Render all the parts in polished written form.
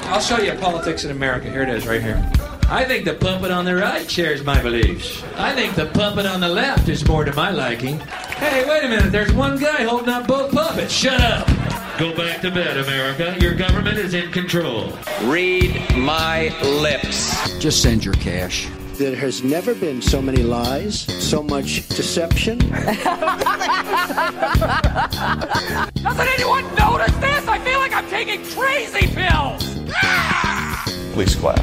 I'll show you politics in America. Here it is, right here. I think the puppet on the right shares my beliefs. I think the puppet on the left is more to my liking. Hey, wait a minute. There's one guy holding up both puppets. Shut up. Go back to bed, America. Your government is in control. Read my lips. Just send your cash. There has never been so many lies, so much deception. Doesn't anyone notice this? I feel like I'm taking crazy pills. Please clap.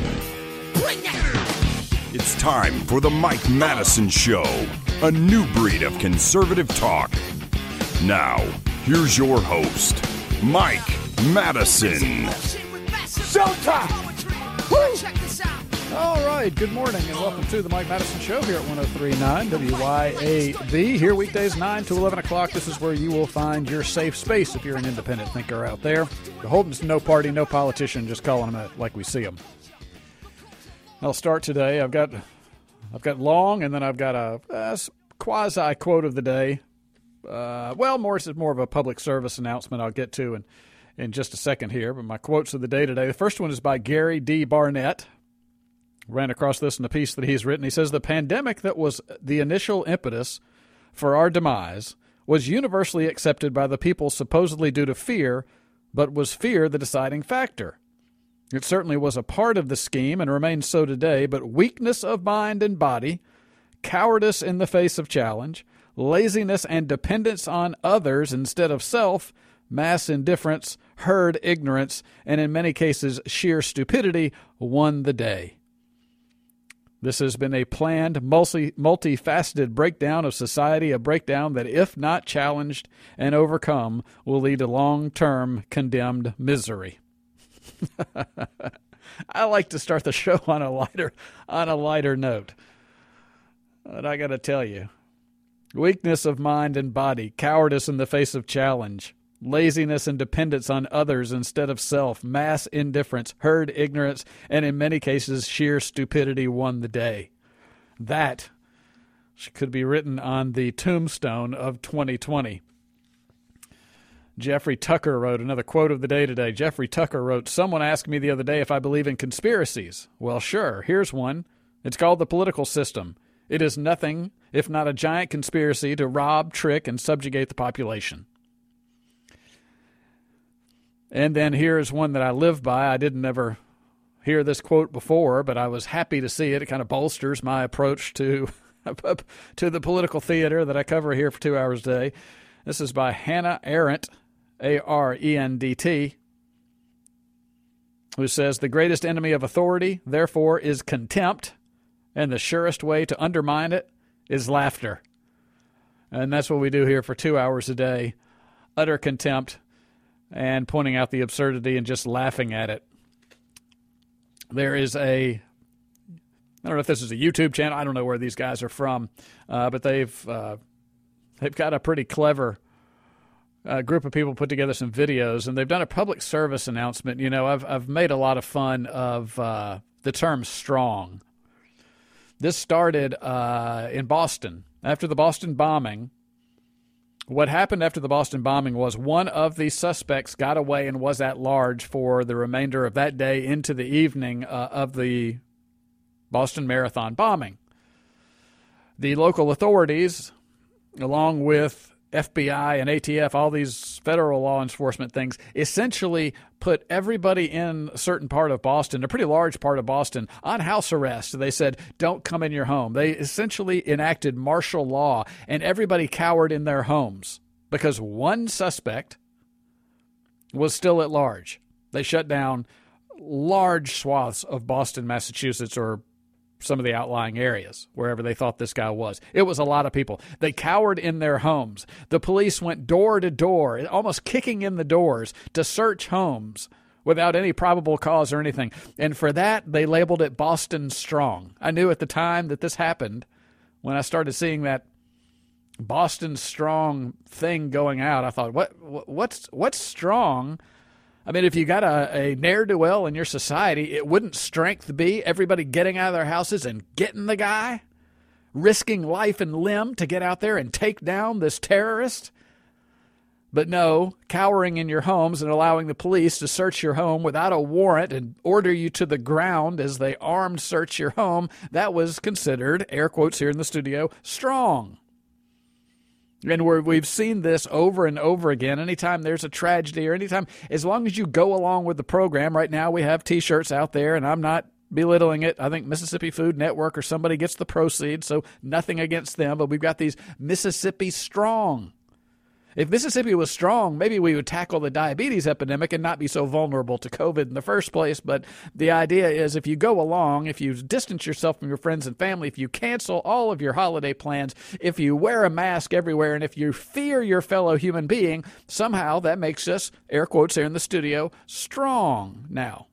It's time for the Mike Madison Show, a new breed of conservative talk. Now, here's your host, Mike Madison. Showtime! Woo! All right, good morning and welcome to the Mike Madison Show here at 103.9 WYAB. Here weekdays 9 to 11 o'clock. This is where you will find your safe space if you're an independent thinker out there. The Holden's no party, no politician, just calling them like we see them. I'll start today. I've got long, and then I've got a quasi quote of the day. More of a public service announcement I'll get to in just a second here. But my quotes of the day today. The first one is by Gary D. Barnett. Ran across this in a piece that he's written. He says, the pandemic that was the initial impetus for our demise was universally accepted by the people supposedly due to fear, but was fear the deciding factor? It certainly was a part of the scheme and remains so today, but weakness of mind and body, cowardice in the face of challenge, laziness and dependence on others instead of self, mass indifference, herd ignorance, and in many cases sheer stupidity won the day. This has been a planned, multifaceted breakdown of society, a breakdown that, if not challenged and overcome, will lead to long-term condemned misery. I like to start the show on a lighter note. But I got to tell you, weakness of mind and body, cowardice in the face of challenge, laziness and dependence on others instead of self, mass indifference, herd ignorance, and in many cases, sheer stupidity won the day. That could be written on the tombstone of 2020. Jeffrey Tucker wrote another quote of the day today. Jeffrey Tucker wrote, someone asked me the other day if I believe in conspiracies. Well, sure, here's one. It's called the political system. It is nothing if not a giant conspiracy to rob, trick, and subjugate the population. And then here's one that I live by. I didn't ever hear this quote before, but I was happy to see it. It kind of bolsters my approach to the political theater that I cover here for 2 hours a day. This is by Hannah Arendt, A-R-E-N-D-T, who says, the greatest enemy of authority, therefore, is contempt, and the surest way to undermine it is laughter. And that's what we do here for 2 hours a day, utter contempt, and pointing out the absurdity and just laughing at it. There is I don't know if this is a YouTube channel. I don't know where these guys are from, but they've got a pretty clever group of people put together some videos, and they've done a public service announcement. You know, I've made a lot of fun of the term strong. This started in Boston. After the Boston bombing, what happened after the Boston bombing was one of the suspects got away and was at large for the remainder of that day into the evening of the Boston Marathon bombing. The local authorities, along with FBI and ATF, all these federal law enforcement things, essentially put everybody in a certain part of Boston, a pretty large part of Boston, on house arrest. They said, don't come in your home. They essentially enacted martial law, and everybody cowered in their homes because one suspect was still at large. They shut down large swaths of Boston, Massachusetts, or some of the outlying areas, wherever they thought this guy was. It was a lot of people. They cowered in their homes. The police went door to door, almost kicking in the doors to search homes without any probable cause or anything. And for that, they labeled it Boston Strong. I knew at the time that this happened, when I started seeing that Boston Strong thing going out, I thought, what's strong? I mean, if you got a ne'er-do-well in your society, it wouldn't strength be everybody getting out of their houses and getting the guy, risking life and limb to get out there and take down this terrorist. But no, cowering in your homes and allowing the police to search your home without a warrant and order you to the ground as they armed search your home, that was considered, air quotes here in the studio, strong. And we've seen this over and over again. Anytime there's a tragedy or anytime, as long as you go along with the program, right now we have T-shirts out there, and I'm not belittling it. I think Mississippi Food Network or somebody gets the proceeds, so nothing against them, but we've got these Mississippi Strong. If Mississippi was strong, maybe we would tackle the diabetes epidemic and not be so vulnerable to COVID in the first place. But the idea is if you go along, if you distance yourself from your friends and family, if you cancel all of your holiday plans, if you wear a mask everywhere, and if you fear your fellow human being, somehow that makes us, air quotes here in the studio, strong now.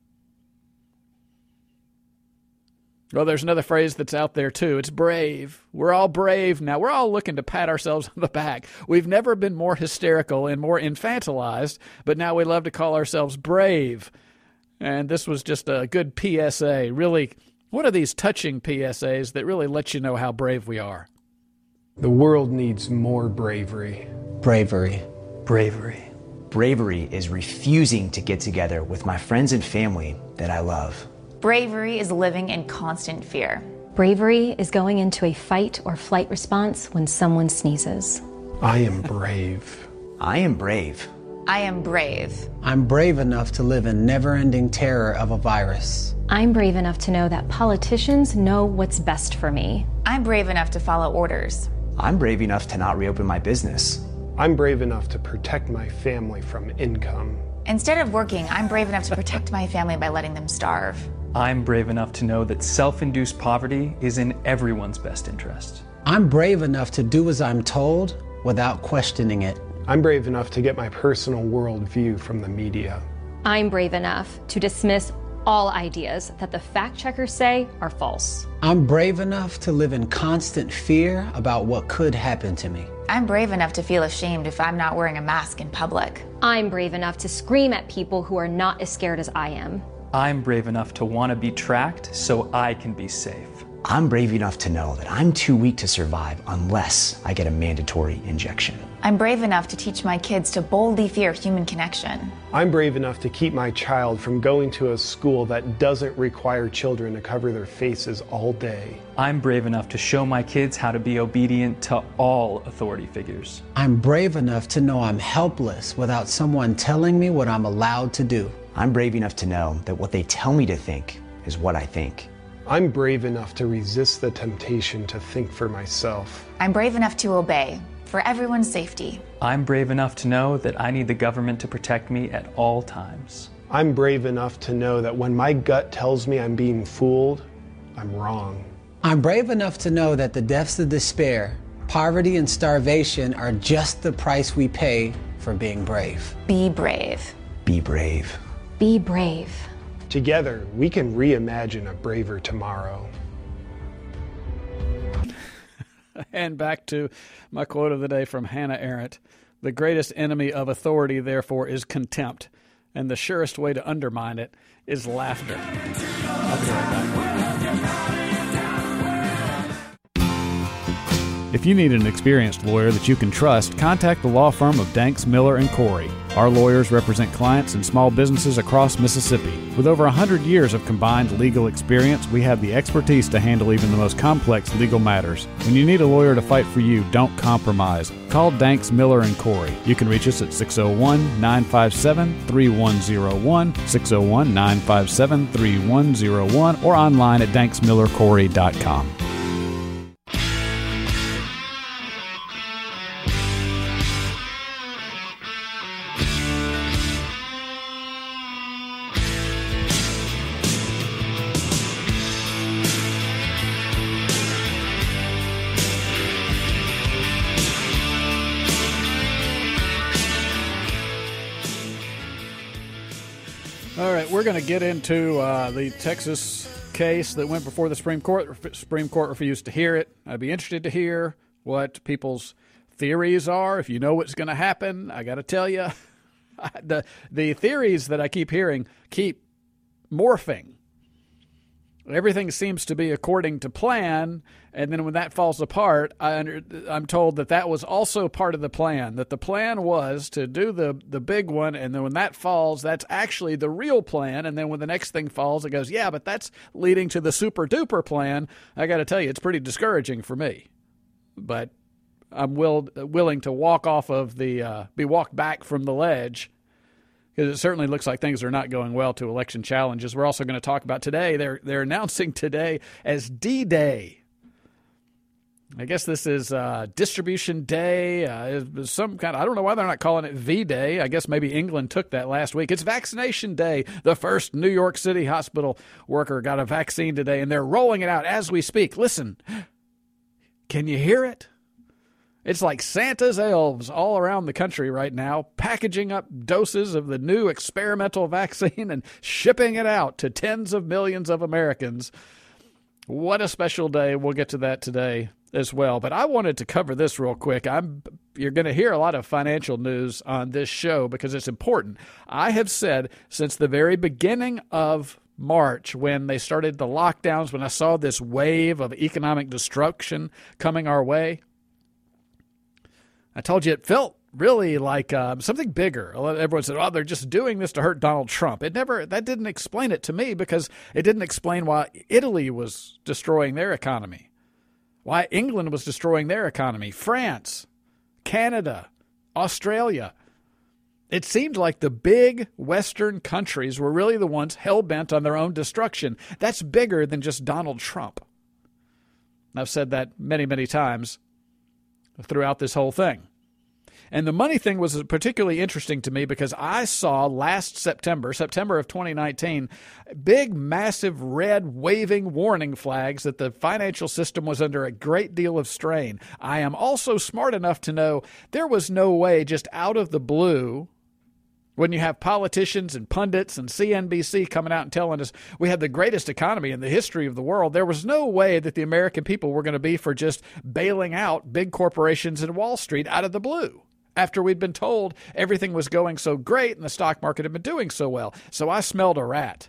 Well, there's another phrase that's out there, too. It's brave. We're all brave now. We're all looking to pat ourselves on the back. We've never been more hysterical and more infantilized, but now we love to call ourselves brave. And this was just a good PSA. Really, what are these touching PSAs that really let you know how brave we are? The world needs more bravery. Bravery. Bravery. Bravery is refusing to get together with my friends and family that I love. Bravery is living in constant fear. Bravery is going into a fight or flight response when someone sneezes. I am brave. I am brave. I am brave. I'm brave enough to live in never-ending terror of a virus. I'm brave enough to know that politicians know what's best for me. I'm brave enough to follow orders. I'm brave enough to not reopen my business. I'm brave enough to protect my family from income. Instead of working, I'm brave enough to protect my family by letting them starve. I'm brave enough to know that self-induced poverty is in everyone's best interest. I'm brave enough to do as I'm told without questioning it. I'm brave enough to get my personal worldview from the media. I'm brave enough to dismiss all ideas that the fact checkers say are false. I'm brave enough to live in constant fear about what could happen to me. I'm brave enough to feel ashamed if I'm not wearing a mask in public. I'm brave enough to scream at people who are not as scared as I am. I'm brave enough to want to be tracked so I can be safe. I'm brave enough to know that I'm too weak to survive unless I get a mandatory injection. I'm brave enough to teach my kids to boldly fear human connection. I'm brave enough to keep my child from going to a school that doesn't require children to cover their faces all day. I'm brave enough to show my kids how to be obedient to all authority figures. I'm brave enough to know I'm helpless without someone telling me what I'm allowed to do. I'm brave enough to know that what they tell me to think is what I think. I'm brave enough to resist the temptation to think for myself. I'm brave enough to obey for everyone's safety. I'm brave enough to know that I need the government to protect me at all times. I'm brave enough to know that when my gut tells me I'm being fooled, I'm wrong. I'm brave enough to know that the depths of despair, poverty, and starvation are just the price we pay for being brave. Be brave. Be brave. Be brave. Together, we can reimagine a braver tomorrow. And back to my quote of the day from Hannah Arendt. The greatest enemy of authority, therefore, is contempt, and the surest way to undermine it is laughter. I'll be right back. If you need an experienced lawyer that you can trust, contact the law firm of Danks, Miller & Corey. Our lawyers represent clients and small businesses across Mississippi. With over 100 years of combined legal experience, we have the expertise to handle even the most complex legal matters. When you need a lawyer to fight for you, don't compromise. Call Danks, Miller & Corey. You can reach us at 601-957-3101, 601-957-3101, or online at danksmillercorey.com. All right, we're going to get into the Texas case that went before the Supreme Court. The Supreme Court refused to hear it. I'd be interested to hear what people's theories are. If you know what's going to happen, I got to tell you, the theories that I keep hearing keep morphing. everything seems to be according to plan, and then when that falls apart, I'm told that was also part of the plan, that the plan was to do the big one, and then when that falls, that's actually the real plan, and then when the next thing falls, it goes, yeah, but that's leading to the super-duper plan. I got to tell you, it's pretty discouraging for me. But I'm willing to walk off of be walked back from the ledge, because it certainly looks like things are not going well to election challenges. We're also going to talk about today. They're announcing today as D-Day. I guess this is Distribution Day. Some kind of, I don't know why they're not calling it V-Day. I guess maybe England took that last week. It's Vaccination Day. The first New York City hospital worker got a vaccine today, and they're rolling it out as we speak. Listen, can you hear it? It's like Santa's elves all around the country right now, packaging up doses of the new experimental vaccine and shipping it out to tens of millions of Americans. What a special day. We'll get to that today as well. But I wanted to cover this real quick. You're going to hear a lot of financial news on this show because it's important. I have said since the very beginning of March, when they started the lockdowns, when I saw this wave of economic destruction coming our way, I told you it felt really like something bigger. Everyone said, oh, they're just doing this to hurt Donald Trump. That didn't explain it to me, because it didn't explain why Italy was destroying their economy, why England was destroying their economy, France, Canada, Australia. It seemed like the big Western countries were really the ones hell-bent on their own destruction. That's bigger than just Donald Trump. I've said that many, many times throughout this whole thing. And the money thing was particularly interesting to me because I saw last September of 2019, big, massive, red, waving warning flags that the financial system was under a great deal of strain. I am also smart enough to know there was no way, just out of the blue, when you have politicians and pundits and CNBC coming out and telling us we have the greatest economy in the history of the world, there was no way that the American people were going to be for just bailing out big corporations in Wall Street out of the blue, after we'd been told everything was going so great and the stock market had been doing so well. So I smelled a rat.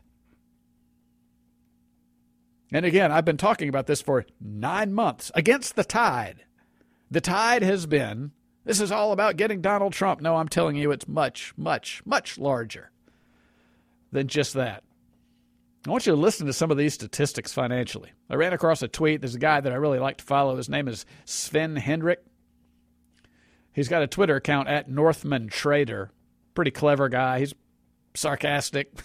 And again, I've been talking about this for 9 months, against the tide. The tide has been, this is all about getting Donald Trump. No, I'm telling you, it's much, much, much larger than just that. I want you to listen to some of these statistics financially. I ran across a tweet. There's a guy that I really like to follow. His name is Sven Hendrick. He's got a Twitter account at Northman Trader. Pretty clever guy. He's sarcastic,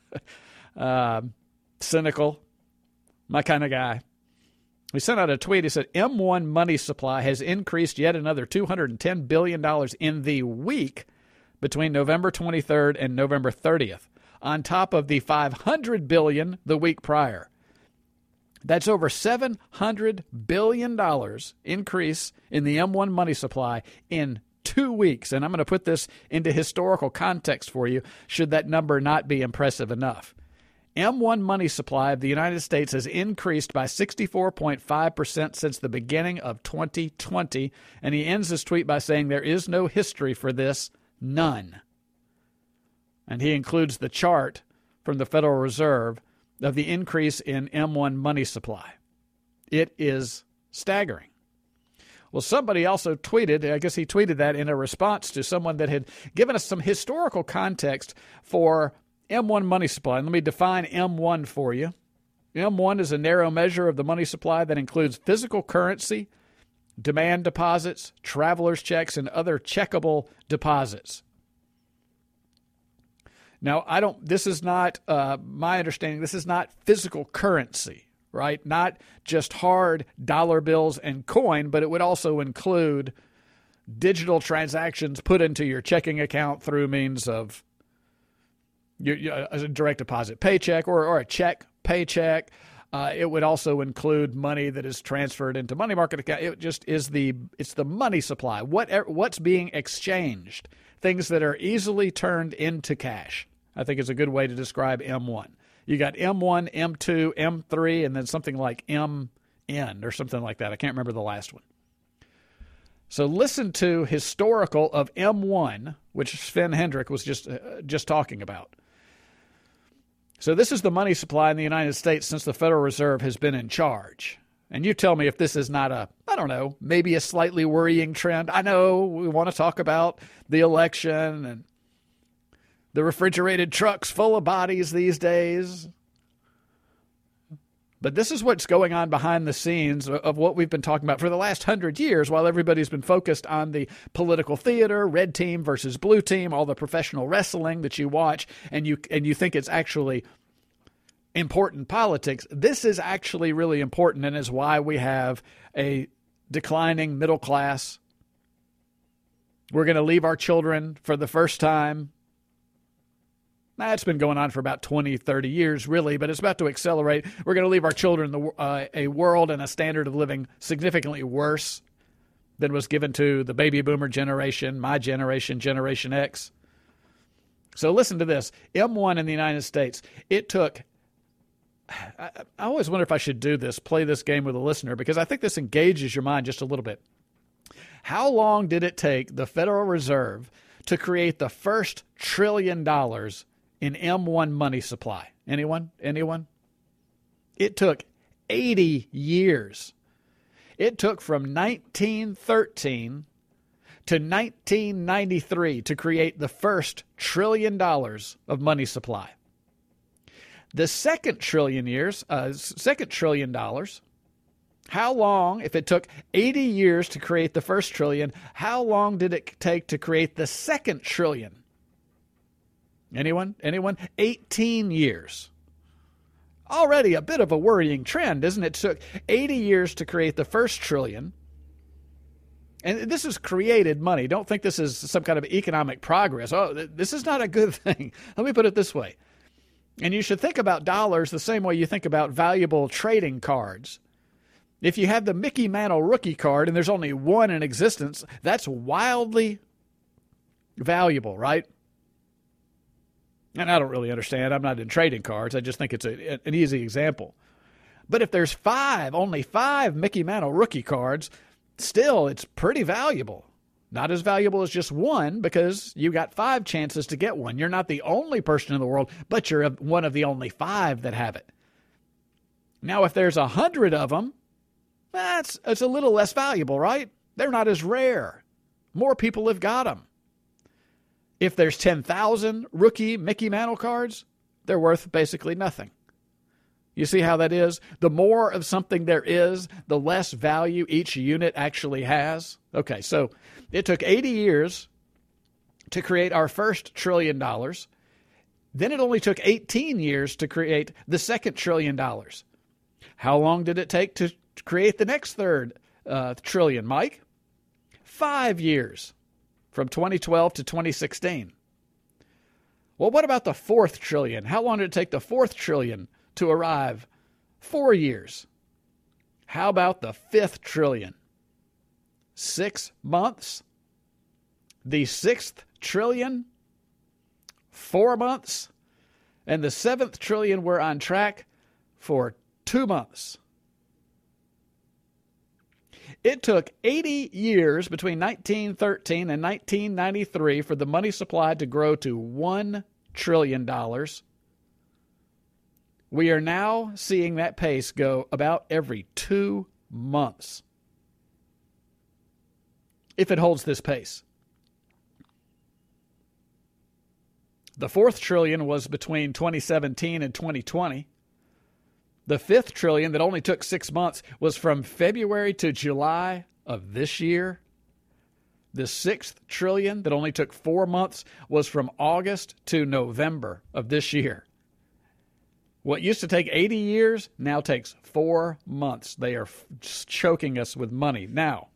cynical, my kind of guy. He sent out a tweet. He said, M1 money supply has increased yet another $210 billion in the week between November 23rd and November 30th, on top of the $500 billion the week prior. That's over $700 billion increase in the M1 money supply in 2 weeks. And I'm going to put this into historical context for you, should that number not be impressive enough. M1 money supply of the United States has increased by 64.5% since the beginning of 2020. And he ends his tweet by saying there is no history for this, none. And he includes the chart from the Federal Reserve of the increase in M1 money supply. It is staggering. Well, somebody also tweeted, I guess he tweeted that in a response to someone that had given us some historical context for M1 money supply. And let me define M1 for you. M1 is a narrow measure of the money supply that includes physical currency, demand deposits, traveler's checks, and other checkable deposits. Now, this is not, my understanding, this is not physical currency, right? Not just hard dollar bills and coin, but it would also include digital transactions put into your checking account through means of a direct deposit paycheck or a check paycheck. It would also include money that is transferred into money market account. It just is it's the money supply. What's being exchanged? Things that are easily turned into cash, I think, is a good way to describe M1. You got M1, M2, M3, and then something like MN or something like that. I can't remember the last one. So listen to historical of M1, which Sven Hendrick was just talking about. So this is the money supply in the United States since the Federal Reserve has been in charge. And you tell me if this is not maybe a slightly worrying trend. I know we want to talk about the election and the refrigerated trucks full of bodies these days. But this is what's going on behind the scenes of what we've been talking about for the last 100 years while everybody's been focused on the political theater, red team versus blue team, all the professional wrestling that you watch, and you think it's actually important politics. This is actually really important and is why we have a declining middle class. We're going to leave our children for the first time. That's been going on for about 20, 30 years, really, but it's about to accelerate. We're going to leave our children a world and a standard of living significantly worse than was given to the baby boomer generation, my generation, Generation X. So listen to this. M1 in the United States, it took... I always wonder if I should do this, play this game with a listener, because I think this engages your mind just a little bit. How long did it take the Federal Reserve to create the first $1 trillion in M1 money supply? Anyone? It took 80 years. It took from 1913 to 1993 to create the first $1 trillion of money supply. The second $1 trillion, how long, if it took 80 years to create the first trillion, how long did it take to create the second trillion? Anyone? 18 years. Already a bit of a worrying trend, isn't it? It took 80 years to create the first trillion. And this is created money. Don't think this is some kind of economic progress. Oh, this is not a good thing. Let me put it this way. And you should think about dollars the same way you think about valuable trading cards. If you have the Mickey Mantle rookie card and there's only one in existence, that's wildly valuable, right? And I don't really understand. I'm not in trading cards. I just think it's an easy example. But if there's only five Mickey Mantle rookie cards, still it's pretty valuable. Not as valuable as just one because you got 5 chances to get one. You're not the only person in the world, but you're one of the only 5 that have it. Now, if there's 100 of them, it's a little less valuable, right? They're not as rare. More people have got them. If there's 10,000 rookie Mickey Mantle cards, they're worth basically nothing. You see how that is? The more of something there is, the less value each unit actually has. Okay, so it took 80 years to create our first $1 trillion. Then it only took 18 years to create the second $1 trillion. How long did it take to create the next third trillion, Mike? 5 years, from 2012 to 2016. Well, what about the fourth trillion? How long did it take the fourth trillion to arrive? 4 years. How about the fifth trillion? 6 months. The sixth trillion? 4 months. And the seventh trillion, we're on track for 2 months. It took 80 years between 1913 and 1993 for the money supply to grow to $1 trillion. We are now seeing that pace go about every 2 months, if it holds this pace. The fourth trillion was between 2017 and 2020. The fifth trillion that only took 6 months was from February to July of this year. The sixth trillion that only took 4 months was from August to November of this year. What used to take 80 years now takes 4 months. They are just choking us with money. Now,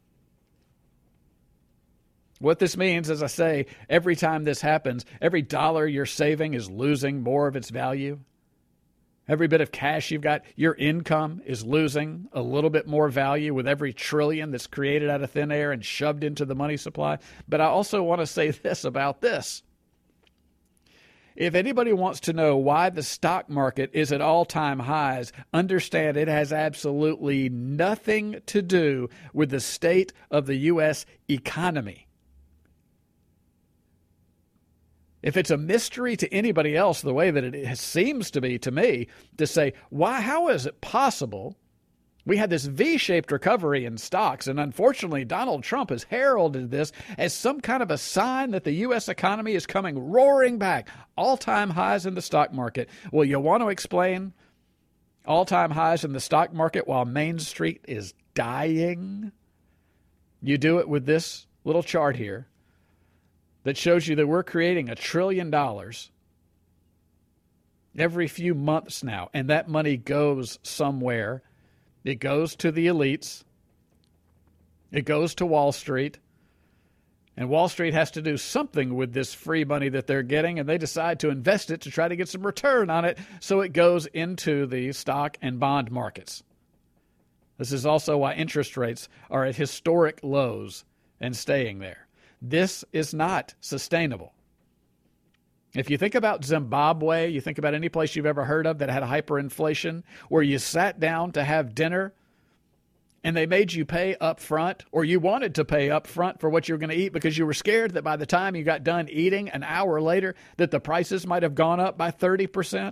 what this means, as I say, every time this happens, every dollar you're saving is losing more of its value. Every bit of cash you've got, your income is losing a little bit more value with every trillion that's created out of thin air and shoved into the money supply. But I also want to say this about this. If anybody wants to know why the stock market is at all-time highs, understand it has absolutely nothing to do with the state of the U.S. economy. If it's a mystery to anybody else, the way that it seems to be to me, to say, how is it possible we had this V-shaped recovery in stocks, and unfortunately Donald Trump has heralded this as some kind of a sign that the U.S. economy is coming roaring back, all-time highs in the stock market. Well, you want to explain all-time highs in the stock market while Main Street is dying? You do it with this little chart here that shows you that we're creating $1 trillion every few months now, and that money goes somewhere. It goes to the elites. It goes to Wall Street. And Wall Street has to do something with this free money that they're getting, and they decide to invest it to try to get some return on it, so it goes into the stock and bond markets. This is also why interest rates are at historic lows and staying there. This is not sustainable. If you think about Zimbabwe, you think about any place you've ever heard of that had hyperinflation, where you sat down to have dinner and they made you pay up front, or you wanted to pay up front for what you were going to eat because you were scared that by the time you got done eating an hour later that the prices might have gone up by 30%.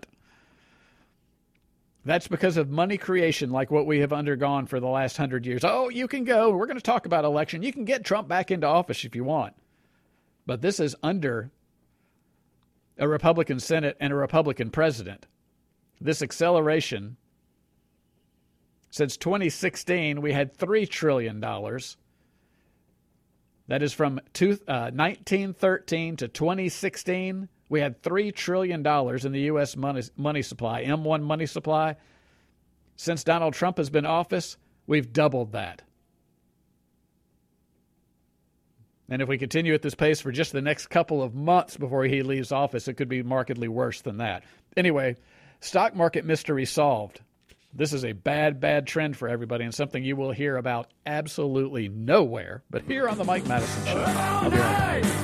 That's because of money creation like what we have undergone for the last 100 years. Oh, you can go. We're going to talk about election. You can get Trump back into office if you want. But this is under a Republican Senate and a Republican president. This acceleration, since 2016, we had $3 trillion. That is from 1913 to 2016. We had $3 trillion in the U.S. money supply, M1 money supply. Since Donald Trump has been in office, we've doubled that. And if we continue at this pace for just the next couple of months before he leaves office, it could be markedly worse than that. Anyway, stock market mystery solved. This is a bad, bad trend for everybody and something you will hear about absolutely nowhere, but here on the Mike Madison Show. I'll be right back.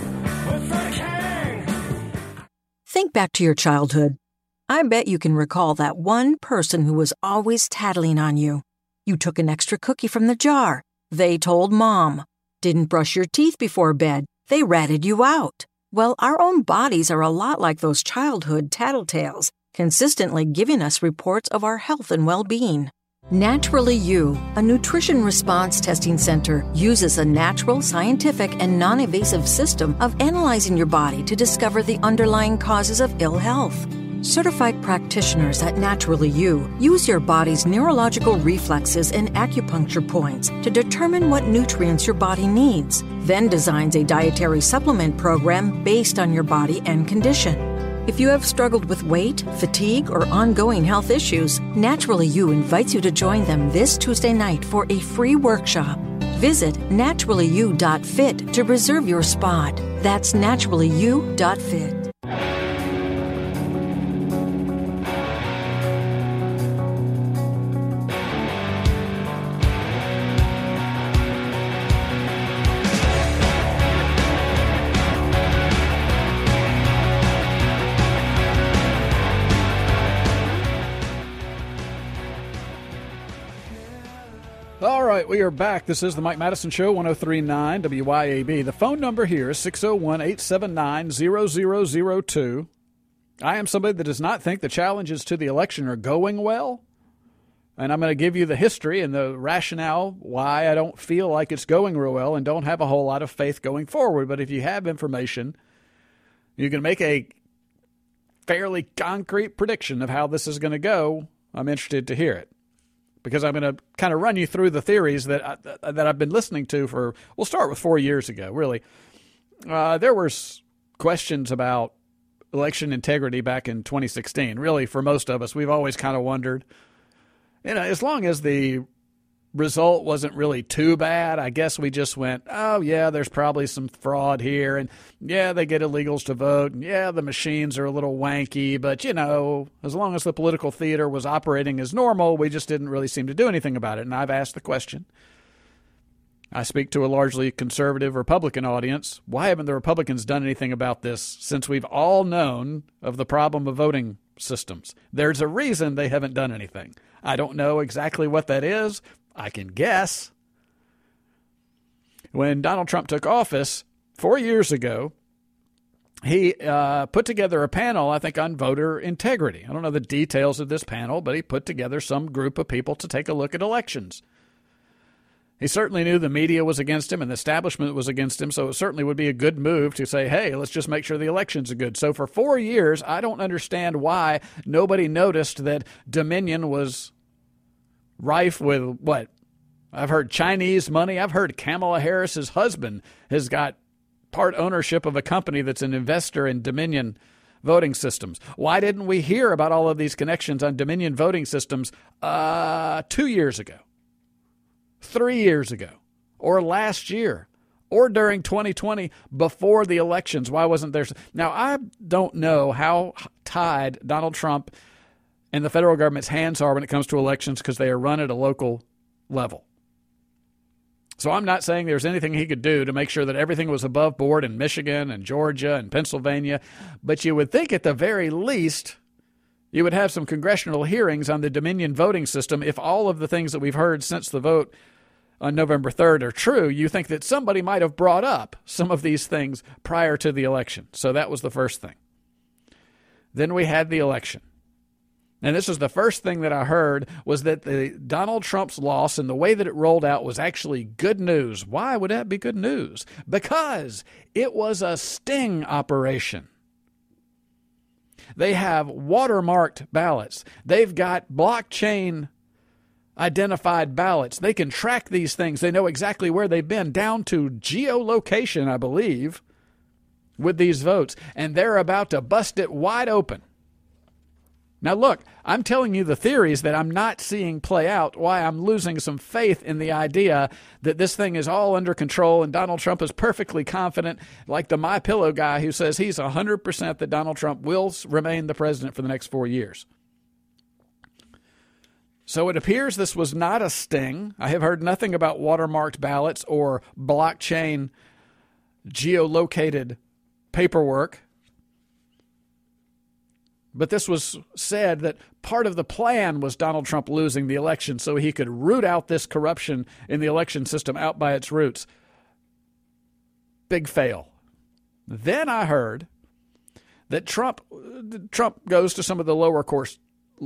Think back to your childhood. I bet you can recall that one person who was always tattling on you. You took an extra cookie from the jar. They told Mom. Didn't brush your teeth before bed. They ratted you out. Well, our own bodies are a lot like those childhood tattletales, consistently giving us reports of our health and well-being. Naturally You, a nutrition response testing center, uses a natural, scientific, and non-invasive system of analyzing your body to discover the underlying causes of ill health. Certified practitioners at Naturally You use your body's neurological reflexes and acupuncture points to determine what nutrients your body needs, then designs a dietary supplement program based on your body and condition. If you have struggled with weight, fatigue, or ongoing health issues, Naturally You invites you to join them this Tuesday night for a free workshop. Visit naturallyu.fit to reserve your spot. That's naturallyu.fit. All right, we are back. This is the Mike Madison Show, 103.9 WYAB. The phone number here is 601-879-0002. I am somebody that does not think the challenges to the election are going well, and I'm going to give you the history and the rationale why I don't feel like it's going real well and don't have a whole lot of faith going forward. But if you have information, you can make a fairly concrete prediction of how this is going to go. I'm interested to hear it, because I'm going to kind of run you through the theories that I've been listening to we'll start with 4 years ago, really. There were questions about election integrity back in 2016. Really, for most of us, we've always kind of wondered, as long as the result wasn't really too bad, I guess we just went, oh, yeah, there's probably some fraud here. And, yeah, they get illegals to vote. And, yeah, the machines are a little wanky. But, as long as the political theater was operating as normal, we just didn't really seem to do anything about it. And I've asked the question. I speak to a largely conservative Republican audience. Why haven't the Republicans done anything about this since we've all known of the problem of voting systems? There's a reason they haven't done anything. I don't know exactly what that is. I can guess. When Donald Trump took office 4 years ago, he put together a panel, I think, on voter integrity. I don't know the details of this panel, but he put together some group of people to take a look at elections. He certainly knew the media was against him and the establishment was against him, so it certainly would be a good move to say, hey, let's just make sure the elections are good. So for 4 years, I don't understand why nobody noticed that Dominion was rife with what? I've heard Chinese money. I've heard Kamala Harris's husband has got part ownership of a company that's an investor in Dominion voting systems. Why didn't we hear about all of these connections on Dominion voting systems 2 years ago, 3 years ago, or last year, or during 2020 before the elections? Why wasn't there? Now, I don't know how tied Donald Trump and the federal government's hands are when it comes to elections because they are run at a local level. So I'm not saying there's anything he could do to make sure that everything was above board in Michigan and Georgia and Pennsylvania, but you would think at the very least you would have some congressional hearings on the Dominion voting system. If all of the things that we've heard since the vote on November 3rd are true, you think that somebody might have brought up some of these things prior to the election. So that was the first thing. Then we had the election. And this was the first thing that I heard, was that the Donald Trump's loss and the way that it rolled out was actually good news. Why would that be good news? Because it was a sting operation. They have watermarked ballots. They've got blockchain identified ballots. They can track these things. They know exactly where they've been, down to geolocation, I believe, with these votes. And they're about to bust it wide open. Now, look, I'm telling you the theories that I'm not seeing play out, why I'm losing some faith in the idea that this thing is all under control and Donald Trump is perfectly confident, like the MyPillow guy who says he's 100% that Donald Trump will remain the president for the next 4 years. So it appears this was not a sting. I have heard nothing about watermarked ballots or blockchain geolocated paperwork. But this was said that part of the plan was Donald Trump losing the election so he could root out this corruption in the election system out by its roots. Big fail. Then I heard that Trump goes to some of the lower courts,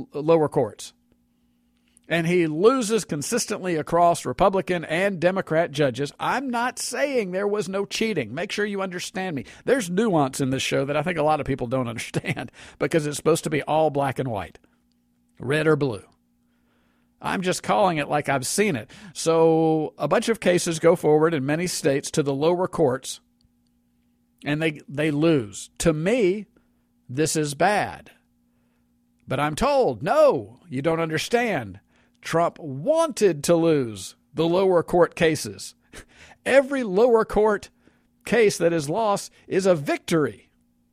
and he loses consistently across Republican and Democrat judges. I'm not saying there was no cheating. Make sure you understand me. There's nuance in this show that I think a lot of people don't understand because it's supposed to be all black and white, red or blue. I'm just calling it like I've seen it. So a bunch of cases go forward in many states to the lower courts, and they lose. To me, this is bad. But I'm told, no, you don't understand. Trump wanted to lose the lower court cases. Every lower court case that is lost is a victory.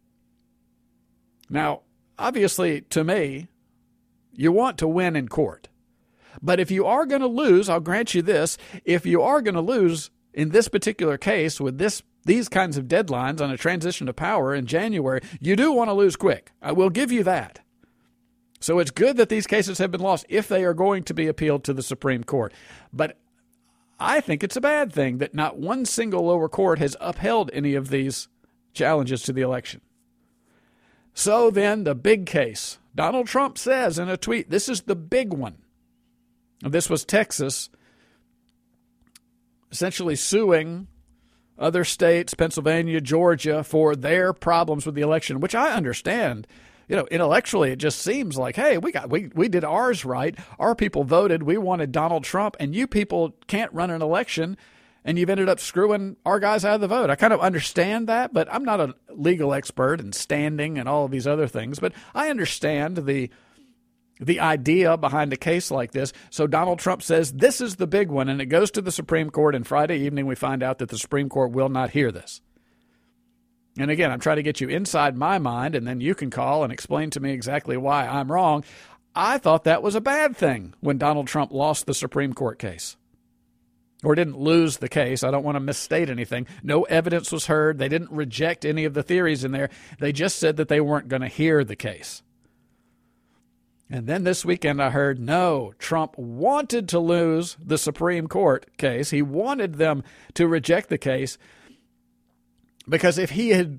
Now, obviously, to me, you want to win in court. But if you are going to lose, I'll grant you this, if you are going to lose in this particular case with these kinds of deadlines on a transition of power in January, you do want to lose quick. I will give you that. So it's good that these cases have been lost if they are going to be appealed to the Supreme Court. But I think it's a bad thing that not one single lower court has upheld any of these challenges to the election. So then the big case. Donald Trump says in a tweet, this is the big one. This was Texas essentially suing other states, Pennsylvania, Georgia, for their problems with the election, which I understand. You know, intellectually, it just seems like, hey, we did ours right. Our people voted. We wanted Donald Trump, and you people can't run an election, and you've ended up screwing our guys out of the vote. I kind of understand that, but I'm not a legal expert in standing and all of these other things. But I understand the idea behind a case like this. So Donald Trump says this is the big one, and it goes to the Supreme Court, and Friday evening we find out that the Supreme Court will not hear this. And again, I'm trying to get you inside my mind, and then you can call and explain to me exactly why I'm wrong. I thought that was a bad thing when Donald Trump lost the Supreme Court case. Or didn't lose the case. I don't want to misstate anything. No evidence was heard. They didn't reject any of the theories in there. They just said that they weren't going to hear the case. And then this weekend I heard, no, Trump wanted to lose the Supreme Court case. He wanted them to reject the case. Because if he had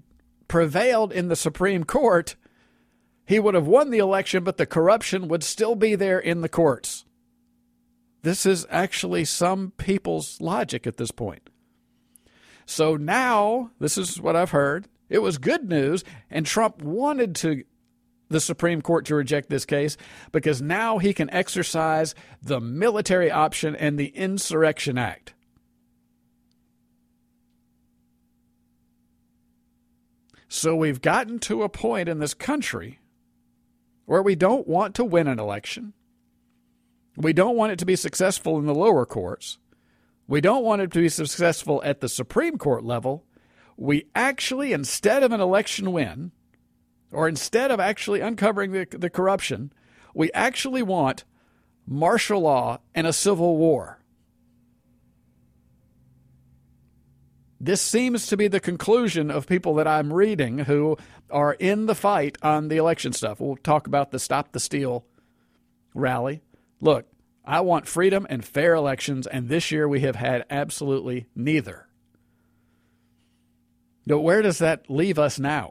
prevailed in the Supreme Court, he would have won the election, but the corruption would still be there in the courts. This is actually some people's logic at this point. So now, this is what I've heard, it was good news, and Trump wanted the Supreme Court to reject this case because now he can exercise the military option and the Insurrection Act. So we've gotten to a point in this country where we don't want to win an election. We don't want it to be successful in the lower courts. We don't want it to be successful at the Supreme Court level. We actually, instead of an election win, or instead of actually uncovering the corruption, we actually want martial law and a civil war. This seems to be the conclusion of people that I'm reading who are in the fight on the election stuff. We'll talk about the Stop the Steal rally. Look, I want freedom and fair elections, and this year we have had absolutely neither. But where does that leave us now?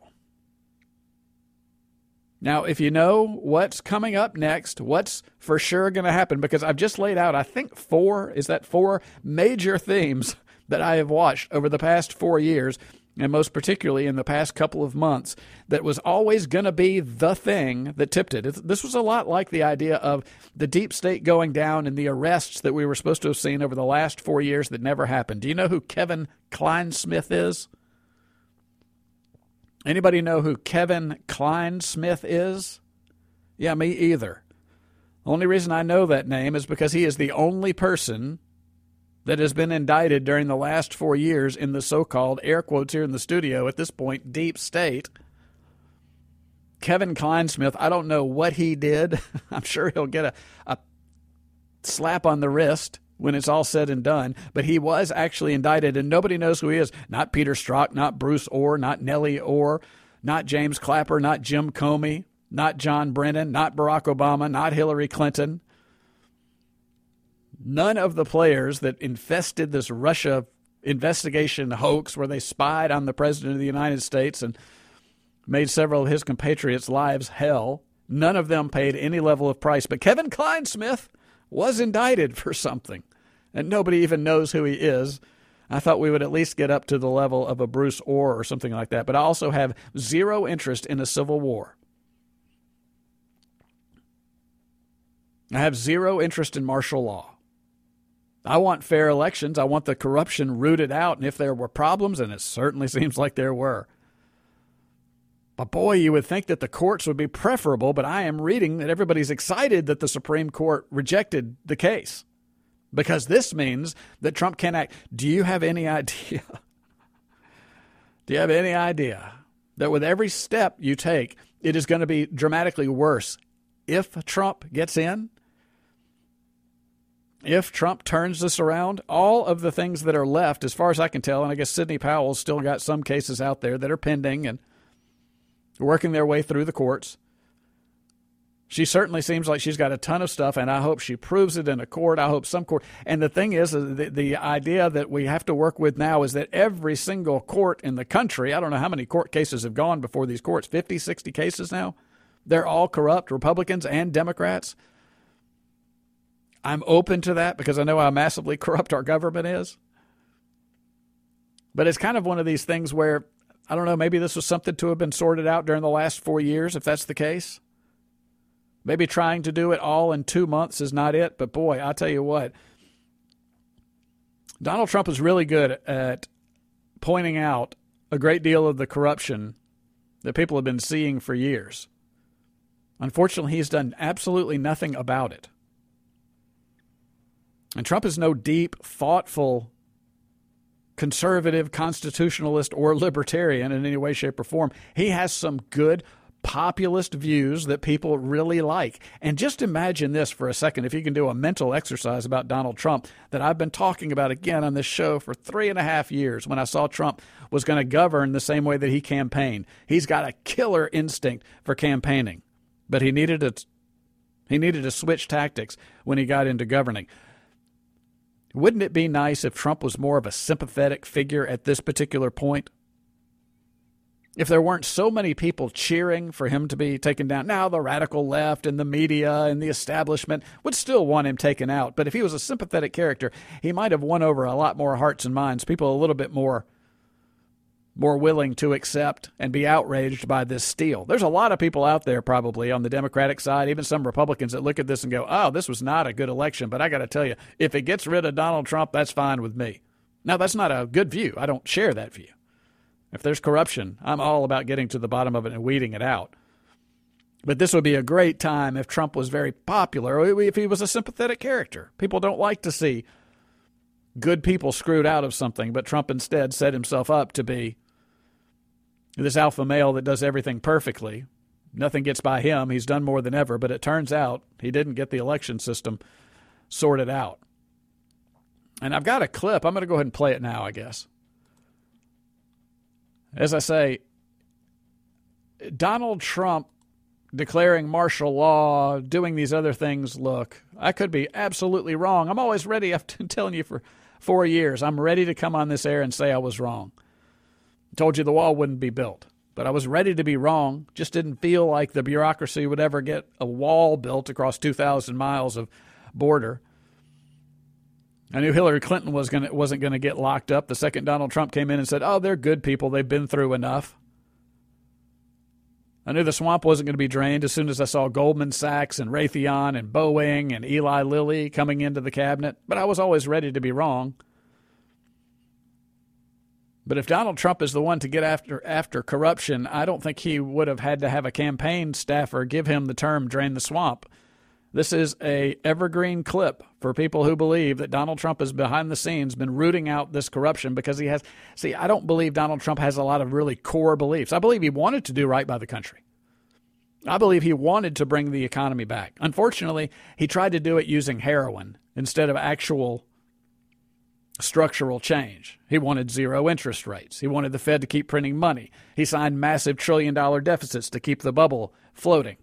Now, if you know what's coming up next, what's for sure going to happen, because I've just laid out, I think four major themes that I have watched over the past 4 years, and most particularly in the past couple of months, that was always going to be the thing that tipped it. This was a lot like the idea of the deep state going down and the arrests that we were supposed to have seen over the last 4 years that never happened. Do you know who Kevin Clinesmith is? Anybody know who Kevin Clinesmith is? Yeah, me either. The only reason I know that name is because he is the only person that has been indicted during the last 4 years in the so-called, air quotes here in the studio at this point, deep state. Kevin Clinesmith, I don't know what he did. I'm sure he'll get a slap on the wrist when it's all said and done, but he was actually indicted, and nobody knows who he is. Not Peter Strzok, not Bruce Orr, not Nellie Orr, not James Clapper, not Jim Comey, not John Brennan, not Barack Obama, not Hillary Clinton. None of the players that infested this Russia investigation hoax where they spied on the President of the United States and made several of his compatriots' lives hell, none of them paid any level of price. But Kevin Clinesmith was indicted for something, and nobody even knows who he is. I thought we would at least get up to the level of a Bruce Orr or something like that, but I also have zero interest in a civil war. I have zero interest in martial law. I want fair elections. I want the corruption rooted out, and if there were problems, and it certainly seems like there were. But boy, you would think that the courts would be preferable, but I am reading that everybody's excited that the Supreme Court rejected the case, because this means that Trump can act. Do you have any idea? Do you have any idea that with every step you take, it is going to be dramatically worse if Trump gets in? If Trump turns this around, all of the things that are left, as far as I can tell, and I guess Sidney Powell's still got some cases out there that are pending and working their way through the courts. She certainly seems like she's got a ton of stuff, and I hope she proves it in a court. I hope some court. And the thing is, the idea that we have to work with now is that every single court in the country, I don't know how many court cases have gone before these courts, 50, 60 cases now. They're all corrupt, Republicans and Democrats. I'm open to that because I know how massively corrupt our government is. But it's kind of one of these things where, I don't know, maybe this was something to have been sorted out during the last 4 years, if that's the case. Maybe trying to do it all in 2 months is not it. But boy, I'll tell you what, Donald Trump is really good at pointing out a great deal of the corruption that people have been seeing for years. Unfortunately, he's done absolutely nothing about it. And Trump is no deep, thoughtful, conservative, constitutionalist, or libertarian in any way, shape, or form. He has some good populist views that people really like. And just imagine this for a second, if you can do a mental exercise about Donald Trump that I've been talking about again on this show for 3.5 years when I saw Trump was going to govern the same way that he campaigned. He's got a killer instinct for campaigning, but he needed to switch tactics when he got into governing. Wouldn't it be nice if Trump was more of a sympathetic figure at this particular point? if there weren't so many people cheering for him to be taken down. Now the radical left and the media and the establishment would still want him taken out. But if he was a sympathetic character, he might have won over a lot more hearts and minds, people a little bit more willing to accept and be outraged by this steal. There's a lot of people out there probably on the Democratic side, even some Republicans that look at this and go, oh, this was not a good election. But I got to tell you, if it gets rid of Donald Trump, that's fine with me. Now, that's not a good view. I don't share that view. If there's corruption, I'm all about getting to the bottom of it and weeding it out. But this would be a great time if Trump was very popular, if he was a sympathetic character. People don't like to see good people screwed out of something, but Trump instead set himself up to be this alpha male that does everything perfectly. Nothing gets by him. He's done more than ever, but it turns out he didn't get the election system sorted out. And I've got a clip. I'm going to go ahead and play it now, I guess. As I say, Donald Trump declaring martial law, doing these other things, look, I could be absolutely wrong. I'm always ready. I've been telling you for 4 years, I'm ready to come on this air and say I was wrong. I told you the wall wouldn't be built, but I was ready to be wrong. Just didn't feel like the bureaucracy would ever get a wall built across 2,000 miles of border. I knew Hillary Clinton wasn't going to get locked up. The second Donald Trump came in and said, oh, they're good people. They've been through enough. I knew the swamp wasn't going to be drained as soon as I saw Goldman Sachs and Raytheon and Boeing and Eli Lilly coming into the cabinet. But I was always ready to be wrong. But if Donald Trump is the one to get after corruption, I don't think he would have had to have a campaign staffer give him the term drain the swamp. This is a evergreen clip for people who believe that Donald Trump is behind the scenes, been rooting out this corruption because he has. See, I don't believe Donald Trump has a lot of really core beliefs. I believe he wanted to do right by the country. I believe he wanted to bring the economy back. Unfortunately, he tried to do it using heroin instead of actual structural change. He wanted zero interest rates. He wanted the Fed to keep printing money. He signed massive trillion-dollar deficits to keep the bubble floating.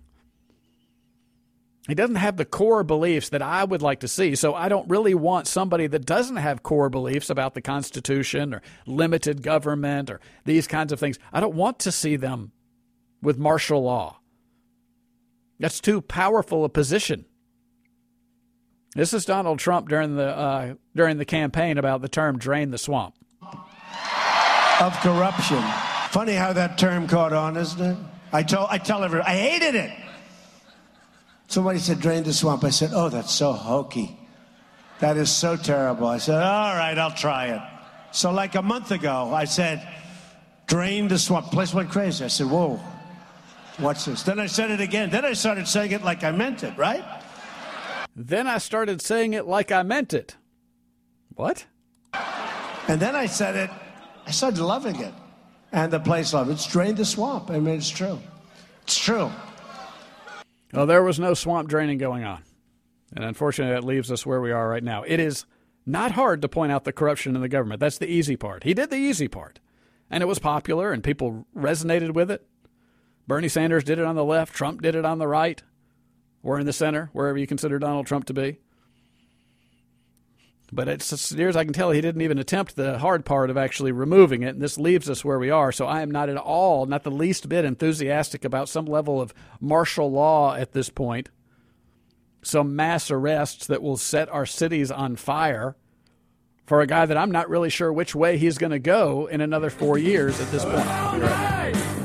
He doesn't have the core beliefs that I would like to see, so I don't really want somebody that doesn't have core beliefs about the Constitution or limited government or these kinds of things. I don't want to see them with martial law. That's too powerful a position. This is Donald Trump during the campaign about the term drain the swamp. Of corruption. Funny how that term caught on, isn't it? I tell everyone, I hated it. Somebody said, drain the swamp. I said, oh, that's so hokey. That is so terrible. I said, all right, I'll try it. So like a month ago, I said, drain the swamp. The place went crazy. I said, whoa, what's this? Then I said it again. Then I started saying it like I meant it, right? Then I started saying it like I meant it. What? And then I said it, I started loving it. And the place loved it. It's drained the swamp. I mean, it's true. It's true. Well, there was no swamp draining going on. And unfortunately, that leaves us where we are right now. It is not hard to point out the corruption in the government. That's the easy part. He did the easy part. And it was popular, and people resonated with it. Bernie Sanders did it on the left. Trump did it on the right. Or in the center, wherever you consider Donald Trump to be. But it's as near as I can tell, he didn't even attempt the hard part of actually removing it, and this leaves us where we are. So I am not at all, not the least bit enthusiastic about some level of martial law at this point, some mass arrests that will set our cities on fire for a guy that I'm not really sure which way he's going to go in another 4 years at this point.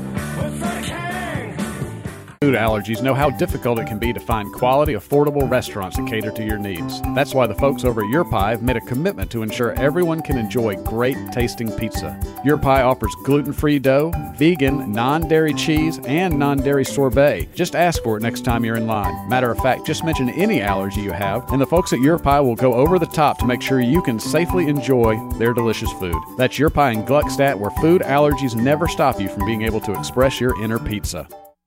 Food allergies know how difficult it can be to find quality, affordable restaurants that cater to your needs. That's why the folks over at Your Pie have made a commitment to ensure everyone can enjoy great tasting pizza. Your Pie offers gluten-free dough, vegan, non-dairy cheese, and non-dairy sorbet. Just ask for it next time you're in line. Matter of fact, just mention any allergy you have, and the folks at Your Pie will go over the top to make sure you can safely enjoy their delicious food. That's Your Pie in Gluckstadt, where food allergies never stop you from being able to express your inner pizza.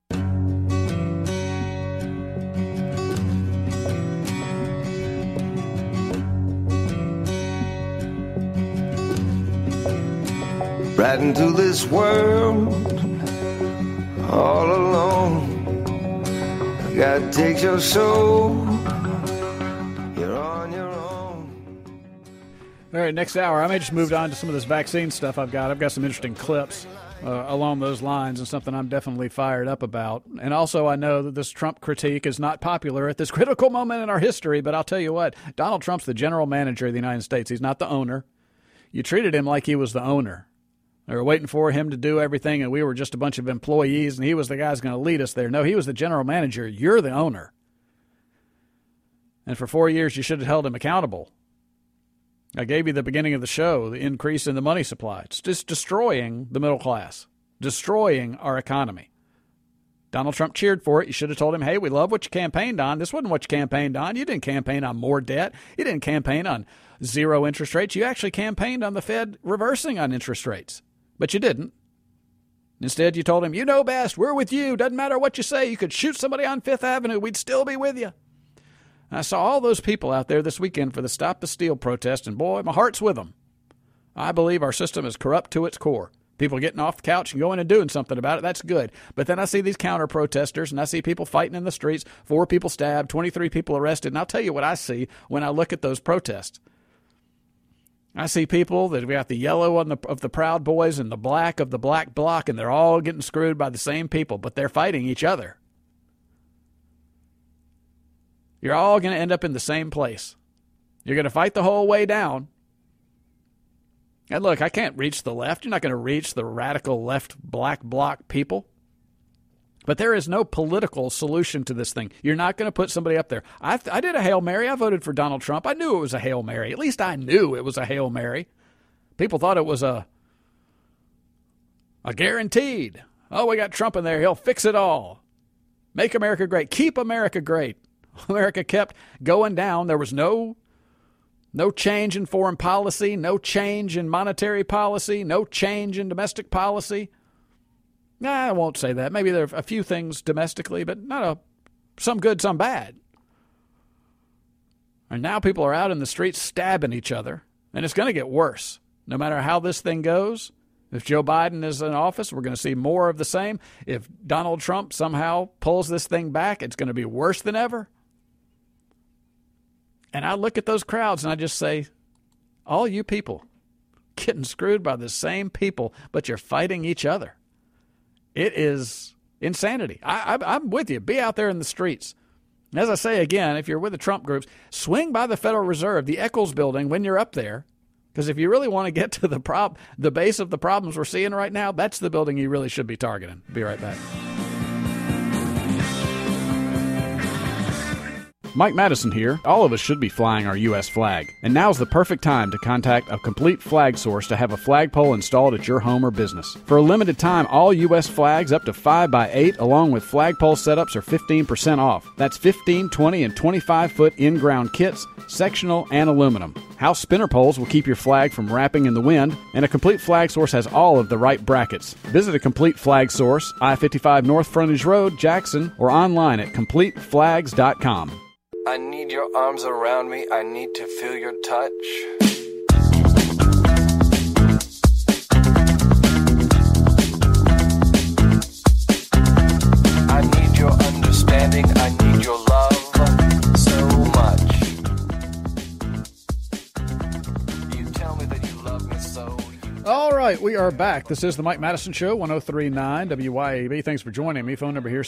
Right into this world, all alone. I gotta take your soul. You're on your own. All right, next hour, I may just move on to some of this vaccine stuff I've got. I've got some interesting clips. along those lines, and something I'm definitely fired up about. And also, I know that this Trump critique is not popular at this critical moment in our history, but I'll tell you what, Donald Trump's the general manager of the United States. He's not the owner. You treated him like he was the owner. They were waiting for him to do everything, and we were just a bunch of employees, and he was the guy who's going to lead us there. No, he was the general manager. You're the owner. And for 4 years, you should have held him accountable. I gave you the beginning of the show, the increase in the money supply. It's just destroying the middle class, destroying our economy. Donald Trump cheered for it. You should have told him, hey, we love what you campaigned on. This wasn't what you campaigned on. You didn't campaign on more debt. You didn't campaign on zero interest rates. You actually campaigned on the Fed reversing on interest rates. But you didn't. Instead, you told him, you know best. We're with you. Doesn't matter what you say. You could shoot somebody on Fifth Avenue. We'd still be with you. I saw all those people out there this weekend for the Stop the Steal protest, and boy, my heart's with them. I believe our system is corrupt to its core. People getting off the couch and going and doing something about it, that's good. But then I see these counter-protesters, and I see people fighting in the streets, 4 people stabbed, 23 people arrested, and I'll tell you what I see when I look at those protests. I see people that have got the yellow of the Proud Boys and the black of the Black Bloc, and they're all getting screwed by the same people, but they're fighting each other. You're all going to end up in the same place. You're going to fight the whole way down. And look, I can't reach the left. You're not going to reach the radical left Black Bloc people. But there is no political solution to this thing. You're not going to put somebody up there. I did a Hail Mary. I voted for Donald Trump. I knew it was a Hail Mary. At least I knew it was a Hail Mary. People thought it was a guaranteed. Oh, we got Trump in there. He'll fix it all. Make America great. Keep America great. America kept going down. There was no change in foreign policy, no change in monetary policy, no change in domestic policy. I won't say that. Maybe there are a few things domestically, but some good, some bad. And now people are out in the streets stabbing each other, and it's going to get worse. No matter how this thing goes, if Joe Biden is in office, we're going to see more of the same. If Donald Trump somehow pulls this thing back, it's going to be worse than ever. And I look at those crowds and I just say, all you people getting screwed by the same people, but you're fighting each other. It is insanity. I'm with you. Be out there in the streets. As I say again, if you're with the Trump groups, swing by the Federal Reserve, the Eccles building, when you're up there. Because if you really want to get to the base of the problems we're seeing right now, that's the building you really should be targeting. Be right back. Mike Madison here. All of us should be flying our U.S. flag. And now's the perfect time to contact a Complete Flag Source to have a flagpole installed at your home or business. For a limited time, all U.S. flags up to 5x8 along with flagpole setups are 15% off. That's 15, 20, and 25-foot in-ground kits, sectional, and aluminum. House spinner poles will keep your flag from wrapping in the wind, and a Complete Flag Source has all of the right brackets. Visit a Complete Flag Source, I-55 North Frontage Road, Jackson, or online at CompleteFlags.com. I need your arms around me. I need to feel your touch. I need your understanding. I need your love so much. You tell me that you love me so. All right, we are back. This is the Mike Madison Show, 103.9 WYAB. Thanks for joining me. Phone number here,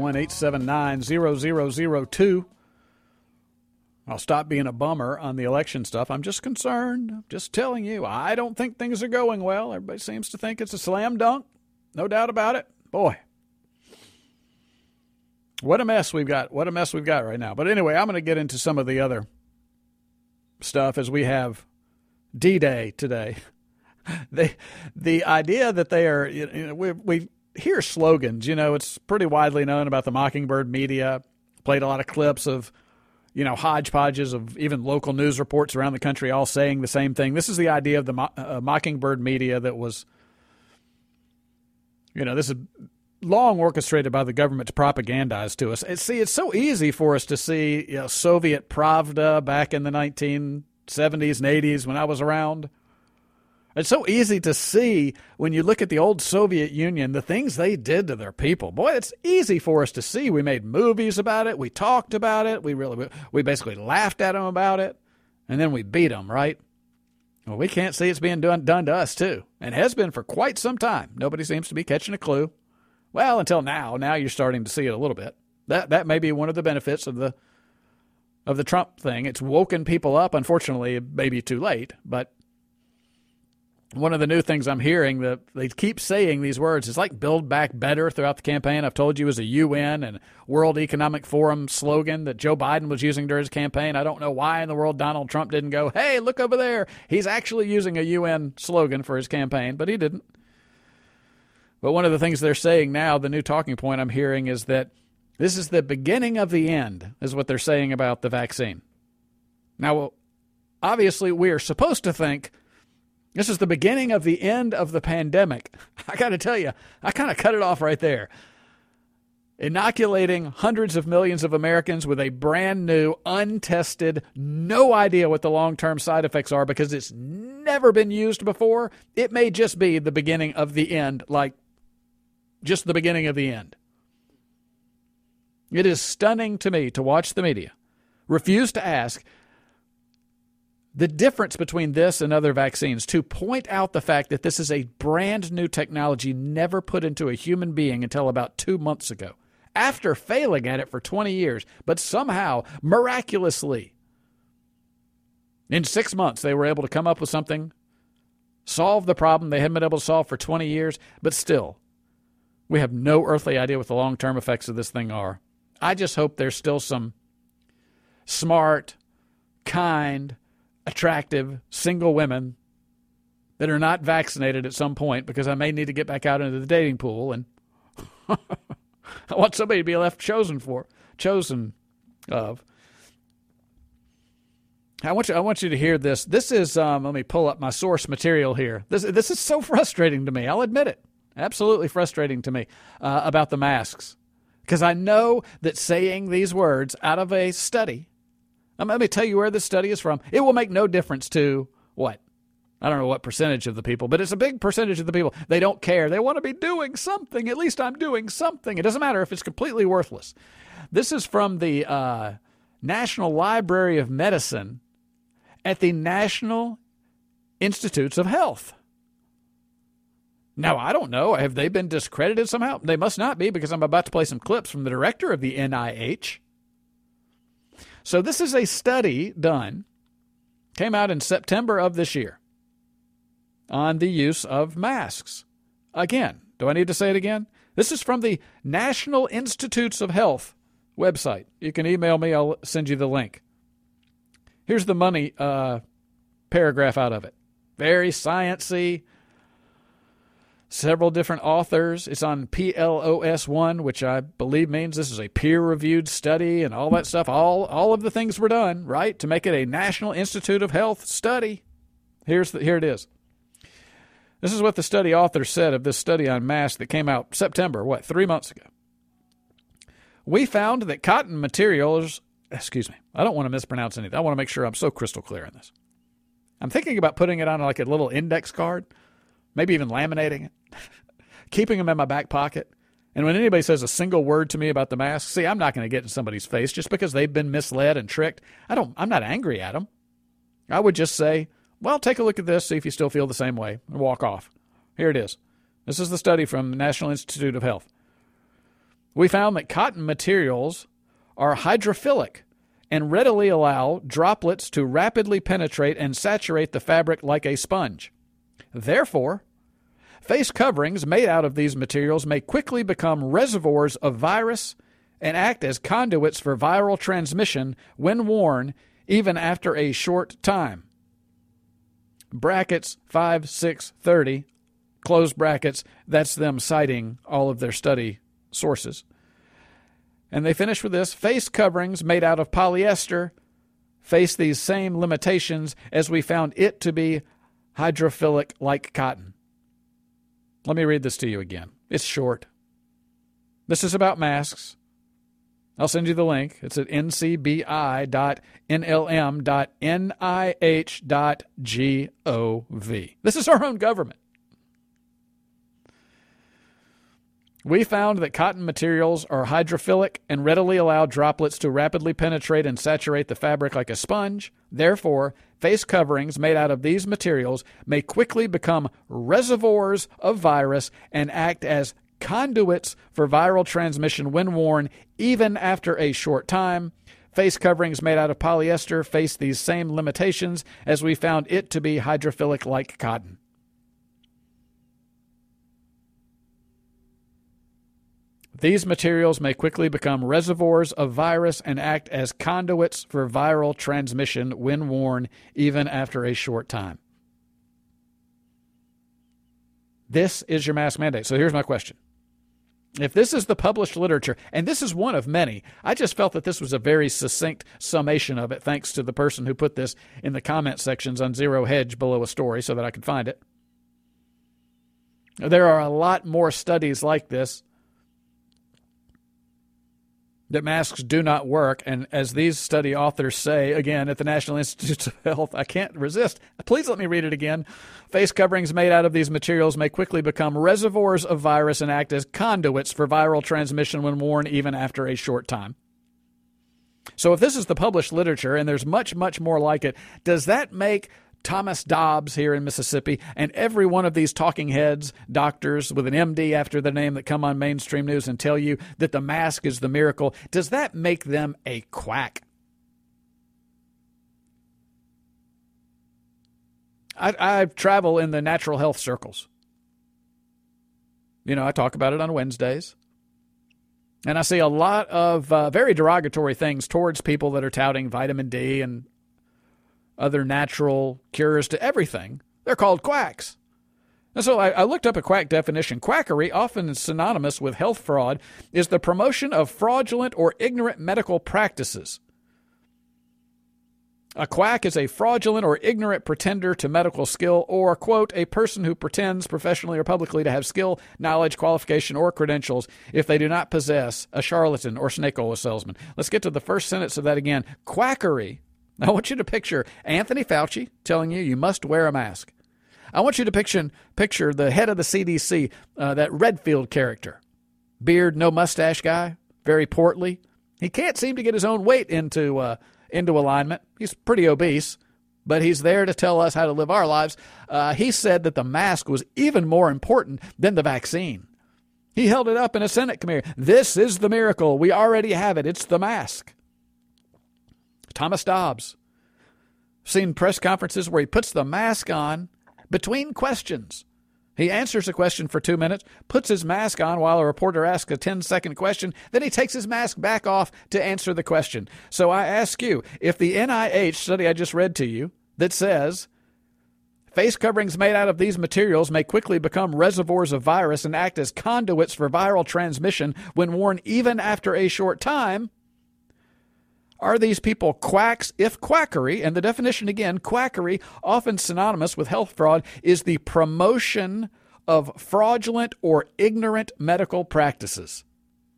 601-879-0002. I'll stop being a bummer on the election stuff. I'm just concerned. I'm just telling you, I don't think things are going well. Everybody seems to think it's a slam dunk. No doubt about it. Boy, what a mess we've got. What a mess we've got right now. But anyway, I'm going to get into some of the other stuff as we have D-Day today. The idea that they are, we hear slogans. It's pretty widely known about the Mockingbird media. Played a lot of clips of hodgepodges of even local news reports around the country all saying the same thing. This is the idea of the Mockingbird media that was, this is long orchestrated by the government to propagandize to us. It's so easy for us to see Soviet Pravda back in the 1970s and 80s when I was around. It's so easy to see when you look at the old Soviet Union, the things they did to their people. Boy, it's easy for us to see. We made movies about it. We talked about it. We basically laughed at them about it. And then we beat them, right? Well, we can't see it's being done to us, too, and has been for quite some time. Nobody seems to be catching a clue. Well, until now. Now you're starting to see it a little bit. That may be one of the benefits of the Trump thing. It's woken people up. Unfortunately, it may be too late, but one of the new things I'm hearing, that they keep saying these words, it's like Build Back Better throughout the campaign. I've told you it was a UN and World Economic Forum slogan that Joe Biden was using during his campaign. I don't know why in the world Donald Trump didn't go, hey, look over there. He's actually using a UN slogan for his campaign, but he didn't. But one of the things they're saying now, the new talking point I'm hearing, is that this is the beginning of the end, is what they're saying about the vaccine. Now, obviously, we are supposed to think this is the beginning of the end of the pandemic. I got to tell you, I kind of cut it off right there. Inoculating hundreds of millions of Americans with a brand new, untested, no idea what the long-term side effects are because it's never been used before. It may just be the beginning of the end, like just the beginning of the end. It is stunning to me to watch the media refuse to ask the difference between this and other vaccines, to point out the fact that this is a brand new technology never put into a human being until about 2 months ago, after failing at it for 20 years. But somehow, miraculously, in 6 months, they were able to come up with something, solve the problem they hadn't been able to solve for 20 years. But still, we have no earthly idea what the long-term effects of this thing are. I just hope there's still some smart, kind, attractive, single women that are not vaccinated at some point, because I may need to get back out into the dating pool, and I want somebody to be left chosen of. I want you to hear this. This is let me pull up my source material here. This is so frustrating to me. I'll admit it. Absolutely frustrating to me about the masks, because I know that saying these words out of a study. Let me tell you where this study is from. It will make no difference to what? I don't know what percentage of the people, but it's a big percentage of the people. They don't care. They want to be doing something. At least I'm doing something. It doesn't matter if it's completely worthless. This is from the National Library of Medicine at the National Institutes of Health. Now, I don't know. Have they been discredited somehow? They must not be, because I'm about to play some clips from the director of the NIH. So this is a study done, came out in September of this year, on the use of masks. Again, do I need to say it again? This is from the National Institutes of Health website. You can email me. I'll send you the link. Here's the money paragraph out of it. Very science-y. Several different authors. It's on PLOS1, which I believe means this is a peer-reviewed study and all that stuff. All of the things were done, right, to make it a National Institute of Health study. Here it is. This is what the study author said of this study on masks that came out September, 3 months ago. We found that cotton materials, I don't want to mispronounce anything. I want to make sure I'm so crystal clear on this. I'm thinking about putting it on like a little index card, maybe even laminating it, keeping them in my back pocket. And when anybody says a single word to me about the mask, see, I'm not going to get in somebody's face just because they've been misled and tricked. I'm not angry at them. I would just say, well, take a look at this, see if you still feel the same way, and walk off. Here it is. This is the study from the National Institute of Health. We found that cotton materials are hydrophilic and readily allow droplets to rapidly penetrate and saturate the fabric like a sponge. Therefore, face coverings made out of these materials may quickly become reservoirs of virus and act as conduits for viral transmission when worn, even after a short time. Brackets 5, 6, 30, close brackets. That's them citing all of their study sources. And they finish with this: face coverings made out of polyester face these same limitations as we found it to be hydrophilic like cotton. Let me read this to you again. It's short. This is about masks. I'll send you the link. It's at ncbi.nlm.nih.gov. This is our own government. We found that cotton materials are hydrophilic and readily allow droplets to rapidly penetrate and saturate the fabric like a sponge. Therefore, face coverings made out of these materials may quickly become reservoirs of virus and act as conduits for viral transmission when worn, even after a short time. Face coverings made out of polyester face these same limitations, as we found it to be hydrophilic like cotton. These materials may quickly become reservoirs of virus and act as conduits for viral transmission when worn, even after a short time. This is your mask mandate. So here's my question. If this is the published literature, and this is one of many, I just felt that this was a very succinct summation of it, thanks to the person who put this in the comment sections on Zero Hedge below a story so that I could find it. There are a lot more studies like this that masks do not work, and as these study authors say, again, at the National Institutes of Health, I can't resist. Please let me read it again. Face coverings made out of these materials may quickly become reservoirs of virus and act as conduits for viral transmission when worn even after a short time. So if this is the published literature, and there's much, much more like it, does that make Thomas Dobbs here in Mississippi and every one of these talking heads, doctors with an MD after their name that come on mainstream news and tell you that the mask is the miracle, does that make them a quack? I travel in the natural health circles. You know, I talk about it on Wednesdays. And I see a lot of very derogatory things towards people that are touting vitamin D and other natural cures to everything. They're called quacks. And so I looked up a quack definition. Quackery, often synonymous with health fraud, is the promotion of fraudulent or ignorant medical practices. A quack is a fraudulent or ignorant pretender to medical skill, or, quote, a person who pretends professionally or publicly to have skill, knowledge, qualification, or credentials if they do not possess, a charlatan or snake oil salesman. Let's get to the first sentence of that again. Quackery. I want you to picture Anthony Fauci telling you must wear a mask. I want you to picture the head of the CDC, that Redfield character. Beard, no mustache guy, very portly. He can't seem to get his own weight into alignment. He's pretty obese, but he's there to tell us how to live our lives. He said that the mask was even more important than the vaccine. He held it up in a Senate committee. This is the miracle. We already have it. It's the mask. Thomas Dobbs. Seen press conferences where he puts the mask on between questions. He answers a question for 2 minutes, puts his mask on while a reporter asks a 10-second question, then he takes his mask back off to answer the question. So I ask you, if the NIH study I just read to you that says face coverings made out of these materials may quickly become reservoirs of virus and act as conduits for viral transmission when worn even after a short time, are these people quacks if quackery, and the definition again, quackery, often synonymous with health fraud, is the promotion of fraudulent or ignorant medical practices?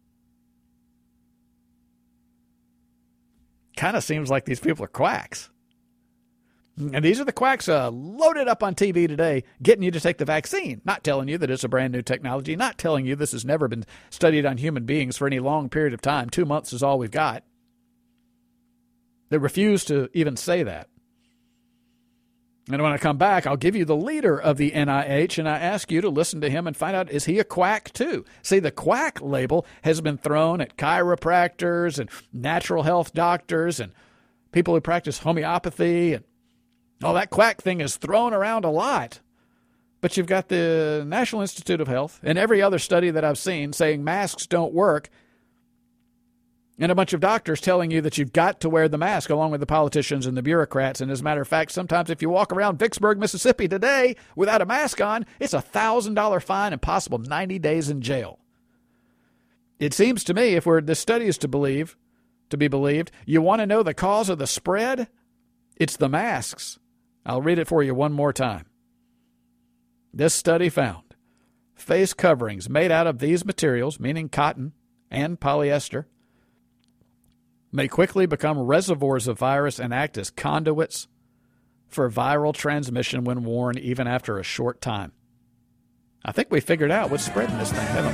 Kind of seems like these people are quacks. And these are the quacks loaded up on TV today, getting you to take the vaccine, not telling you that it's a brand new technology, not telling you this has never been studied on human beings for any long period of time. 2 months is all we've got. They refuse to even say that. And when I come back, I'll give you the leader of the NIH, and I ask you to listen to him and find out, is he a quack too? See, the quack label has been thrown at chiropractors and natural health doctors and people who practice homeopathy, and all that quack thing is thrown around a lot. But you've got the National Institute of Health and every other study that I've seen saying masks don't work, and a bunch of doctors telling you that you've got to wear the mask along with the politicians and the bureaucrats. And as a matter of fact, sometimes if you walk around Vicksburg, Mississippi today without a mask on, it's a $1,000 fine and possible 90 days in jail. It seems to me, if this study is to be believed, you want to know the cause of the spread? It's the masks. I'll read it for you one more time. This study found face coverings made out of these materials, meaning cotton and polyester, may quickly become reservoirs of virus and act as conduits for viral transmission when worn even after a short time. I think we figured out what's spreading this thing, haven't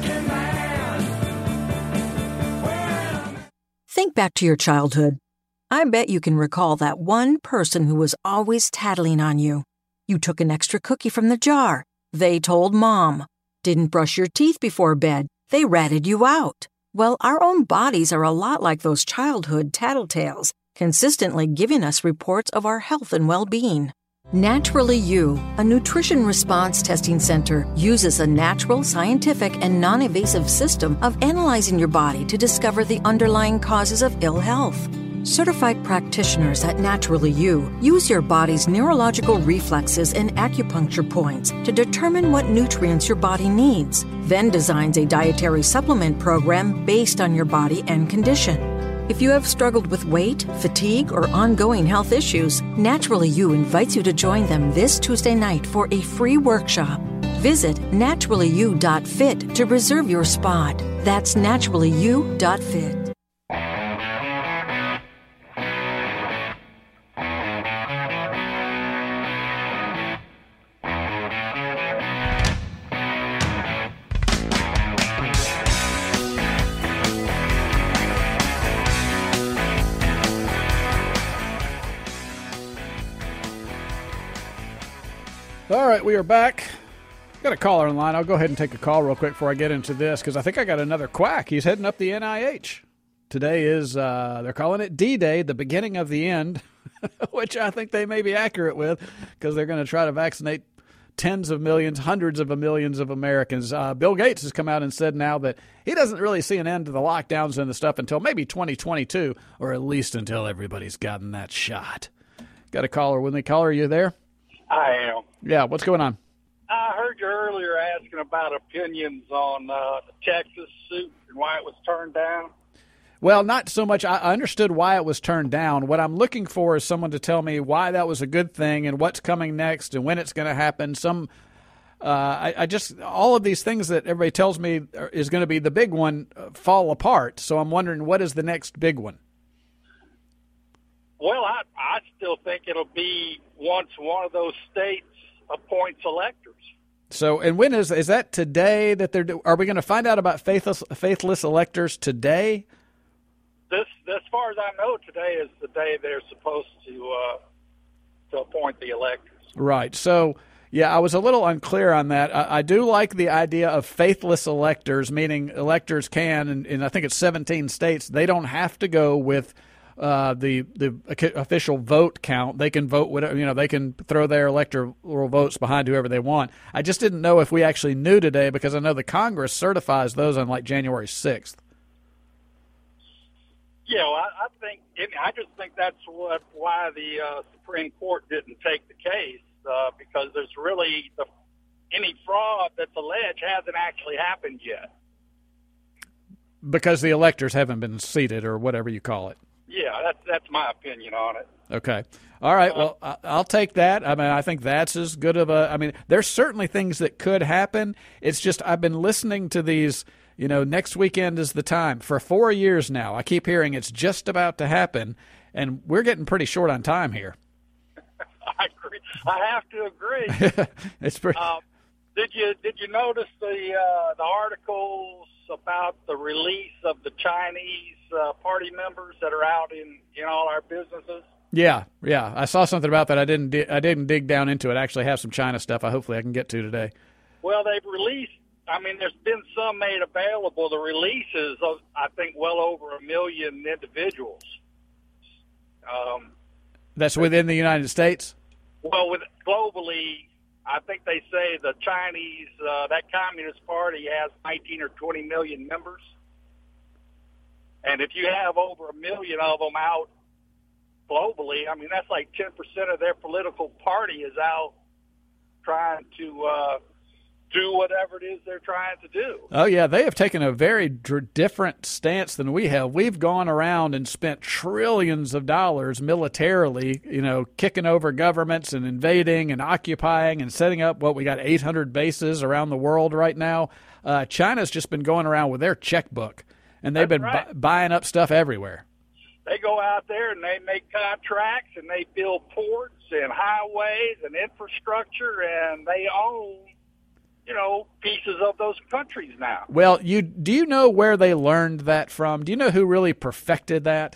we? Think back to your childhood. I bet you can recall that one person who was always tattling on you. You took an extra cookie from the jar. They told Mom. Didn't brush your teeth before bed. They ratted you out. Well, our own bodies are a lot like those childhood tattletales, consistently giving us reports of our health and well-being. Naturally You, a nutrition response testing center, uses a natural, scientific, and non-invasive system of analyzing your body to discover the underlying causes of ill health. Certified practitioners at Naturally You use your body's neurological reflexes and acupuncture points to determine what nutrients your body needs, then designs a dietary supplement program based on your body and condition. If you have struggled with weight, fatigue, or ongoing health issues, Naturally You invites you to join them this Tuesday night for a free workshop. Visit naturallyu.fit to reserve your spot. That's naturallyu.fit. All right, we are back. Got a caller in line. I'll go ahead and take a call real quick before I get into this, because I think I got another quack. He's heading up the NIH. Today is, they're calling it D-Day, the beginning of the end, which I think they may be accurate with, because they're going to try to vaccinate tens of millions, hundreds of millions of Americans. Bill Gates has come out and said now that he doesn't really see an end to the lockdowns and the stuff until maybe 2022, or at least until everybody's gotten that shot. Got a caller with me. Caller, are you there? I am. Yeah, what's going on? I heard you earlier asking about opinions on the Texas suit and why it was turned down. Well, not so much. I understood why it was turned down. What I'm looking for is someone to tell me why that was a good thing and what's coming next and when it's going to happen. I just, all of these things that everybody tells me is going to be the big one fall apart. So I'm wondering, what is the next big one? Well, I still think it'll be once one of those states appoints electors. So, and when is that today that are we going to find out about faithless electors today? This, as far as I know, today is the day they're supposed to appoint the electors. Right. So, yeah, I was a little unclear on that. I do like the idea of faithless electors, meaning electors can, and I think it's 17 states, they don't have to go with the official vote count. They can vote whatever, they can throw their electoral votes behind whoever they want. I just didn't know if we actually knew today, because I know the Congress certifies those on like January 6th. Yeah, well, I just think that's why the Supreme Court didn't take the case, because there's really any fraud that's alleged hasn't actually happened yet. Because the electors haven't been seated, or whatever you call it. Yeah, that's my opinion on it. Okay. All right. Well, I'll take that. I mean, I think that's as good of there's certainly things that could happen. It's just I've been listening to these, next weekend is the time. For 4 years now, I keep hearing it's just about to happen, and we're getting pretty short on time here. I agree. I have to agree. It's pretty. Did you notice the articles about the release of the Chinese party members that are out in all our businesses? Yeah. I saw something about that. I didn't dig down into it. I actually have some China stuff. Hopefully I can get to today. Well, they've released. There's been some made available. The releases of, I think, well over 1 million individuals. That's within the United States? Well, globally, I think they say the Chinese, that Communist Party has 19 or 20 million members. And if you have over 1 million of them out globally, that's like 10% of their political party is out trying to do whatever it is they're trying to do. Oh, yeah. They have taken a very different stance than we have. We've gone around and spent trillions of dollars militarily, kicking over governments and invading and occupying and setting up we got 800 bases around the world right now. China's just been going around with their checkbook, and they've been buying up stuff everywhere. They go out there and they make contracts and they build ports and highways and infrastructure, and they own pieces of those countries now. Well, do you know where they learned that from? Do you know who really perfected that?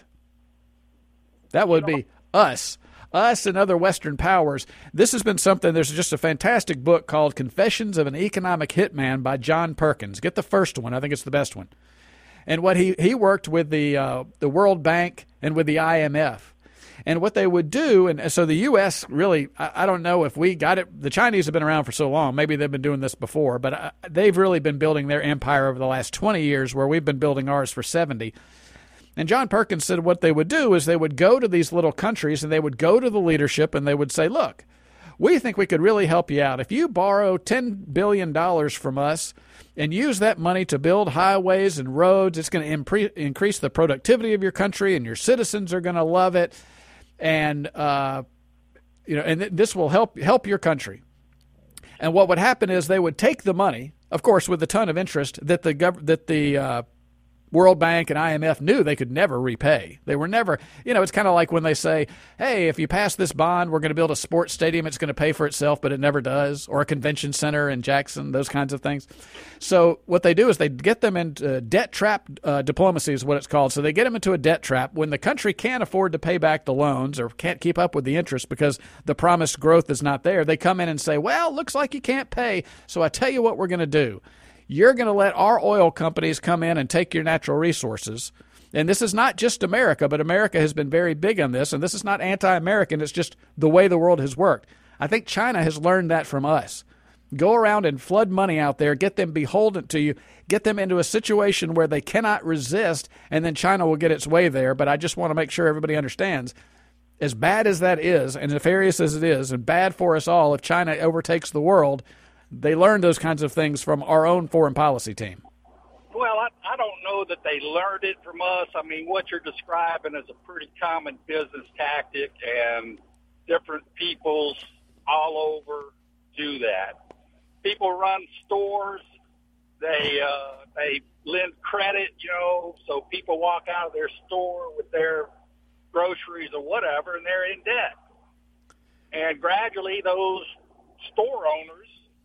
That would be us. Us and other Western powers. This has been something. There's just a fantastic book called Confessions of an Economic Hitman by John Perkins. Get the first one. I think it's the best one. And what he worked with the World Bank and with the IMF. And what they would do, and so the U.S. really, I don't know if we got it. The Chinese have been around for so long. Maybe they've been doing this before, but they've really been building their empire over the last 20 years, where we've been building ours for 70. And John Perkins said what they would do is they would go to these little countries and they would go to the leadership and they would say, look, we think we could really help you out. If you borrow $10 billion from us and use that money to build highways and roads, it's going to increase the productivity of your country and your citizens are going to love it. And, and this will help your country. And what would happen is they would take the money, of course, with a ton of interest that the World Bank and IMF knew they could never repay. They were never, it's kind of like when they say, hey, if you pass this bond, we're going to build a sports stadium. It's going to pay for itself, but it never does. Or a convention center in Jackson, those kinds of things. So what they do is they get them into debt trap diplomacy is what it's called. So they get them into a debt trap when the country can't afford to pay back the loans or can't keep up with the interest because the promised growth is not there. They come in and say, well, looks like you can't pay. So I tell you what we're going to do. You're going to let our oil companies come in and take your natural resources. And this is not just America, but America has been very big on this. And this is not anti-American. It's just the way the world has worked. I think China has learned that from us. Go around and flood money out there, get them beholden to you, get them into a situation where they cannot resist, and then China will get its way there. But I just want to make sure everybody understands, as bad as that is, and nefarious as it is, and bad for us all if China overtakes the world, they learned those kinds of things from our own foreign policy team. Well, I don't know that they learned it from us. I mean, what you're describing is a pretty common business tactic, and different peoples all over do that. People run stores. They lend credit, so people walk out of their store with their groceries or whatever, and they're in debt. And gradually those store owners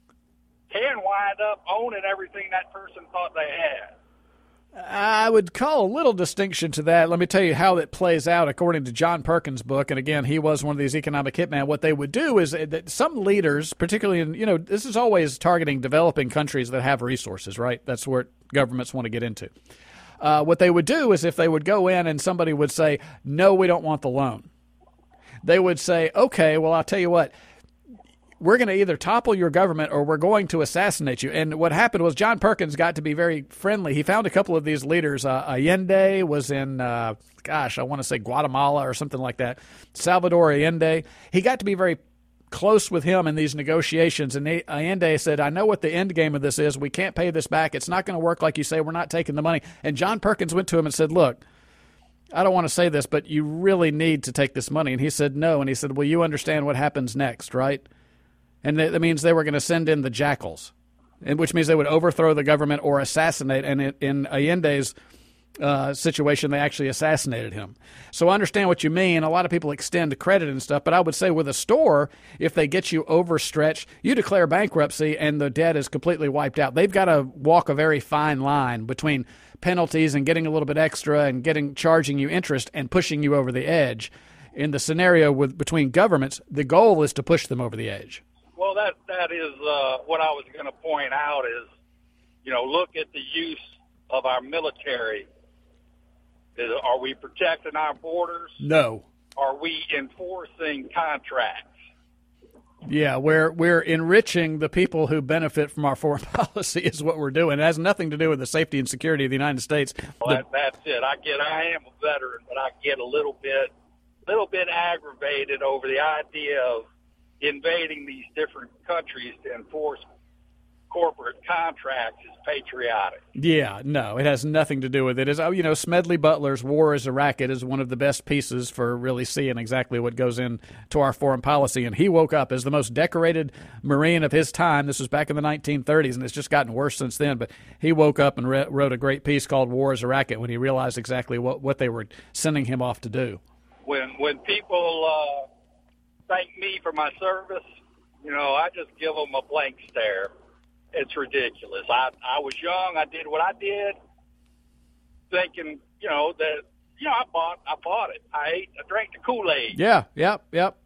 can wind up owning everything that person thought they had. I would call a little distinction to that. Let me tell you how it plays out according to John Perkins' book. And again, he was one of these economic hitmen. What they would do is that some leaders, particularly in, this is always targeting developing countries that have resources, right? That's where governments want to get into. What they would do is if they would go in and somebody would say, no, we don't want the loan. They would say, okay, well, I'll tell you what. We're going to either topple your government or we're going to assassinate you. And what happened was John Perkins got to be very friendly. He found a couple of these leaders. Allende was in, I want to say Guatemala or something like that. Salvador Allende. He got to be very close with him in these negotiations. And Allende said, I know what the end game of this is. We can't pay this back. It's not going to work like you say. We're not taking the money. And John Perkins went to him and said, look, I don't want to say this, but you really need to take this money. And he said, no. And he said, well, you understand what happens next, right? And that means they were going to send in the jackals, which means they would overthrow the government or assassinate. And in Allende's situation, they actually assassinated him. So I understand what you mean. A lot of people extend credit and stuff. But I would say with a store, if they get you overstretched, you declare bankruptcy and the debt is completely wiped out. They've got to walk a very fine line between penalties and getting a little bit extra and charging you interest and pushing you over the edge. In the scenario between governments, the goal is to push them over the edge. Well, that is what I was going to point out is, look at the use of our military. Are we protecting our borders? No. Are we enforcing contracts? Yeah, we're enriching the people who benefit from our foreign policy is what we're doing. It has nothing to do with the safety and security of the United States. Well, that's it. I am a veteran, but I get a little bit aggravated over the idea of invading these different countries to enforce corporate contracts is patriotic. Yeah, no, it has nothing to do with it. Smedley Butler's War is a Racket is one of the best pieces for really seeing exactly what goes into our foreign policy. And he woke up as the most decorated Marine of his time. This was back in the 1930s, and it's just gotten worse since then. But he woke up and wrote a great piece called War is a Racket when he realized exactly what they were sending him off to do. When people thank me for my service, I just give them a blank stare. It's ridiculous. I was young. I did what I did, thinking, I bought it. I drank the Kool-Aid. Yeah. Yep.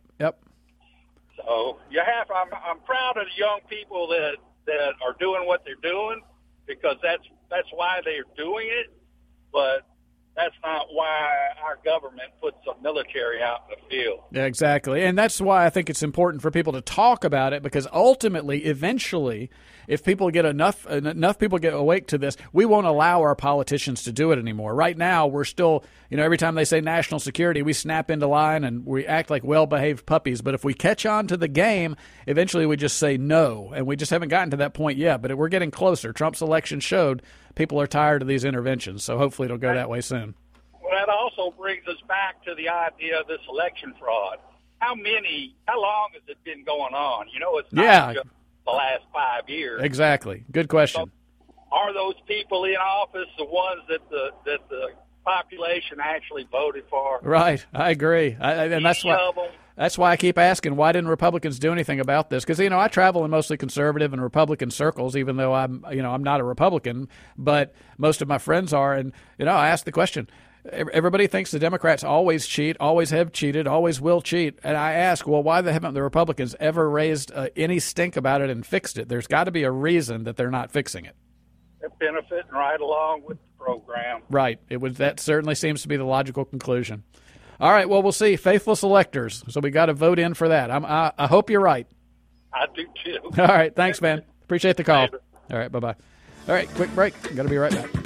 So I'm proud of the young people that are doing what they're doing, because that's why they're doing it. But that's not why our government puts the military out in the field. Yeah, exactly. And that's why I think it's important for people to talk about it, because ultimately, eventually, if people get enough people get awake to this, we won't allow our politicians to do it anymore. Right now, we're still, every time they say national security, we snap into line and we act like well-behaved puppies. But if we catch on to the game, eventually we just say no. And we just haven't gotten to that point yet, but we're getting closer. Trump's election showed people are tired of these interventions, so hopefully it'll go that way soon. Well, that also brings us back to the idea of this election fraud. How long has it been going on? It's not just the last 5 years. Exactly. Good question. So are those people in office the ones that the population actually voted for? Right. I agree. And that's why I keep asking, why didn't Republicans do anything about this? Because, I travel in mostly conservative and Republican circles, even though I'm not a Republican, but most of my friends are. And, I ask the question, everybody thinks the Democrats always cheat, always have cheated, always will cheat. And I ask, well, why haven't the Republicans ever raised any stink about it and fixed it? There's got to be a reason that they're not fixing it. They're benefiting right along with the program. Right. That certainly seems to be the logical conclusion. All right, well, we'll see. Faithless electors. So we got to vote in for that. I hope you're right. I do, too. All right, thanks, man. Appreciate the call. Later. All right, bye-bye. All right, quick break. Got to be right back.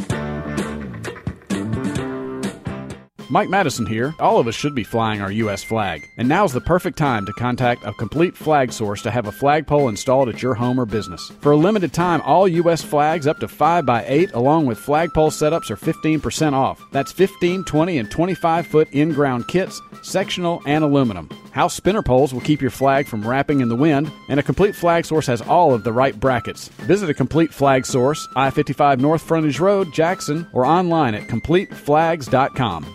Mike Madison here. All of us should be flying our U.S. flag, and now's the perfect time to contact a complete flag source to have a flagpole installed at your home or business. For a limited time, all U.S. flags up to 5x8 along with flagpole setups are 15% off. That's 15, 20, and 25-foot in-ground kits, sectional, and aluminum. House spinner poles will keep your flag from wrapping in the wind, and a complete flag source has all of the right brackets. Visit a complete flag source, I-55 North Frontage Road, Jackson, or online at CompleteFlags.com.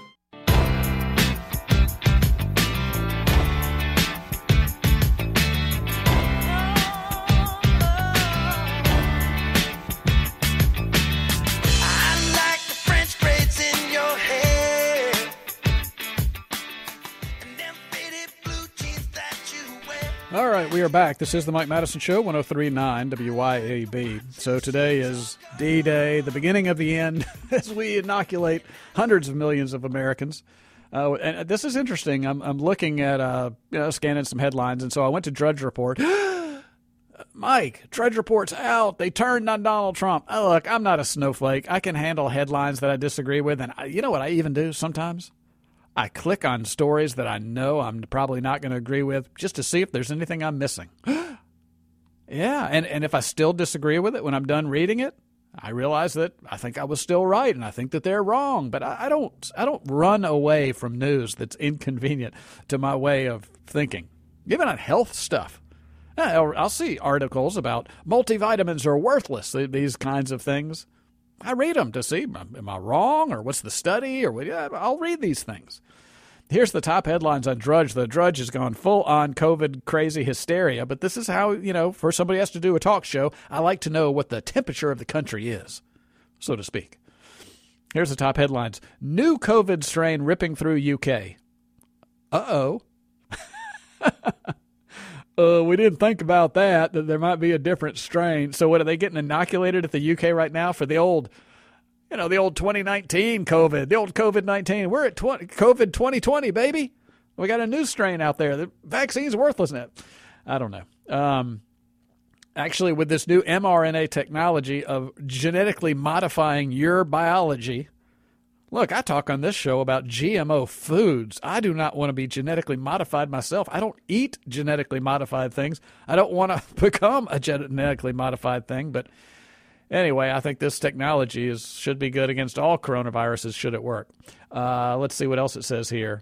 All right, we are back. This is the Mike Madison Show, 103.9 WYAB. So today is D-Day, the beginning of the end, as we inoculate hundreds of millions of Americans. And this is interesting. I'm looking at, scanning some headlines, and so I went to Drudge Report. Mike, Drudge Report's out. They turned on Donald Trump. Oh, look, I'm not a snowflake. I can handle headlines that I disagree with, and you know what I even do sometimes? I click on stories that I know I'm probably not going to agree with just to see if there's anything I'm missing. Yeah, and if I still disagree with it when I'm done reading it, I realize that I think I was still right and I think that they're wrong. But I don't run away from news that's inconvenient to my way of thinking. Even on health stuff. I'll see articles about multivitamins are worthless, these kinds of things. I read them to see, am I wrong, or what's the study, or what? Yeah, I'll read these things. Here's the top headlines on Drudge. The Drudge has gone full-on COVID crazy hysteria, but this is how, for somebody else to do a talk show, I like to know what the temperature of the country is, so to speak. Here's the top headlines. New COVID strain ripping through UK. Uh-oh. We didn't think about that there might be a different strain. So what, are they getting inoculated at the UK right now for the old, the old 2019 COVID, the old COVID-19? We're at COVID 2020, baby. We got a new strain out there. The vaccine's worthless now. I don't know. Actually, with this new mRNA technology of genetically modifying your biology, look, I talk on this show about GMO foods. I do not want to be genetically modified myself. I don't eat genetically modified things. I don't want to become a genetically modified thing. But anyway, I think this technology should be good against all coronaviruses should it work. Let's see what else it says here.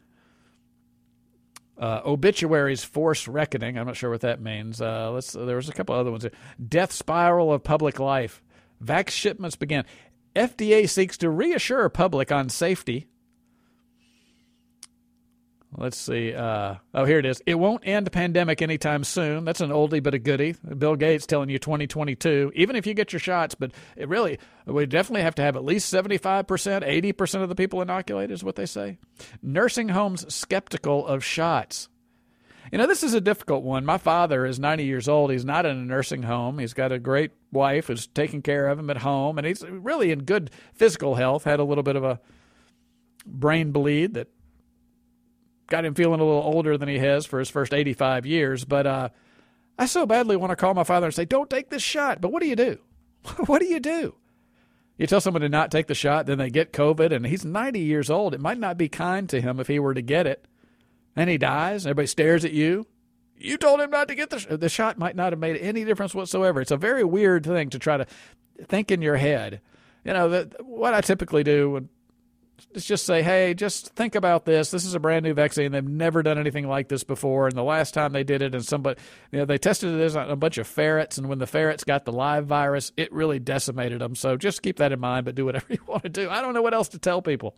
Obituaries force reckoning. I'm not sure what that means. There was a couple other ones here. Death spiral of public life. Vax shipments began. FDA seeks to reassure public on safety. Let's see. Here it is. It won't end the pandemic anytime soon. That's an oldie but a goodie. Bill Gates telling you 2022, even if you get your shots. But we definitely have to have at least 75%, 80% of the people inoculated is what they say. Nursing homes skeptical of shots. This is a difficult one. My father is 90 years old. He's not in a nursing home. He's got a great wife who's taking care of him at home, and he's really in good physical health. Had a little bit of a brain bleed that got him feeling a little older than he has for his first 85 years. But I so badly want to call my father and say, don't take this shot. But what do you do? What do you do? You tell someone to not take the shot, then they get COVID, and he's 90 years old. It might not be kind to him if he were to get it, and he dies, and everybody stares at you. You told him not to get the shot. Might not have made any difference whatsoever. It's a very weird thing to try to think in your head. What I typically do is just say, hey, just think about this. This is a brand new vaccine. They've never done anything like this before. And the last time they did it, and they tested it on a bunch of ferrets. And when the ferrets got the live virus, it really decimated them. So just keep that in mind, but do whatever you want to do. I don't know what else to tell people.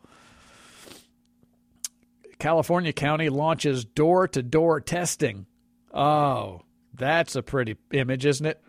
California County launches door-to-door testing. Oh, that's a pretty image, isn't it?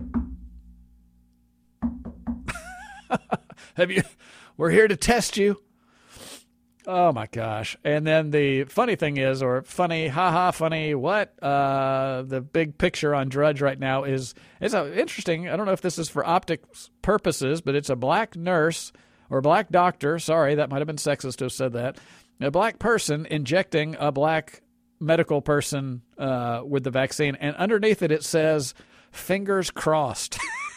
We're here to test you. Oh, my gosh. And then the funny thing is, or funny, funny, what? The big picture on Drudge right now is interesting. I don't know if this is for optics purposes, but it's a black nurse or black doctor. Sorry, that might have been sexist to have said that. A black person injecting a black medical person with the vaccine. And underneath it says, fingers crossed.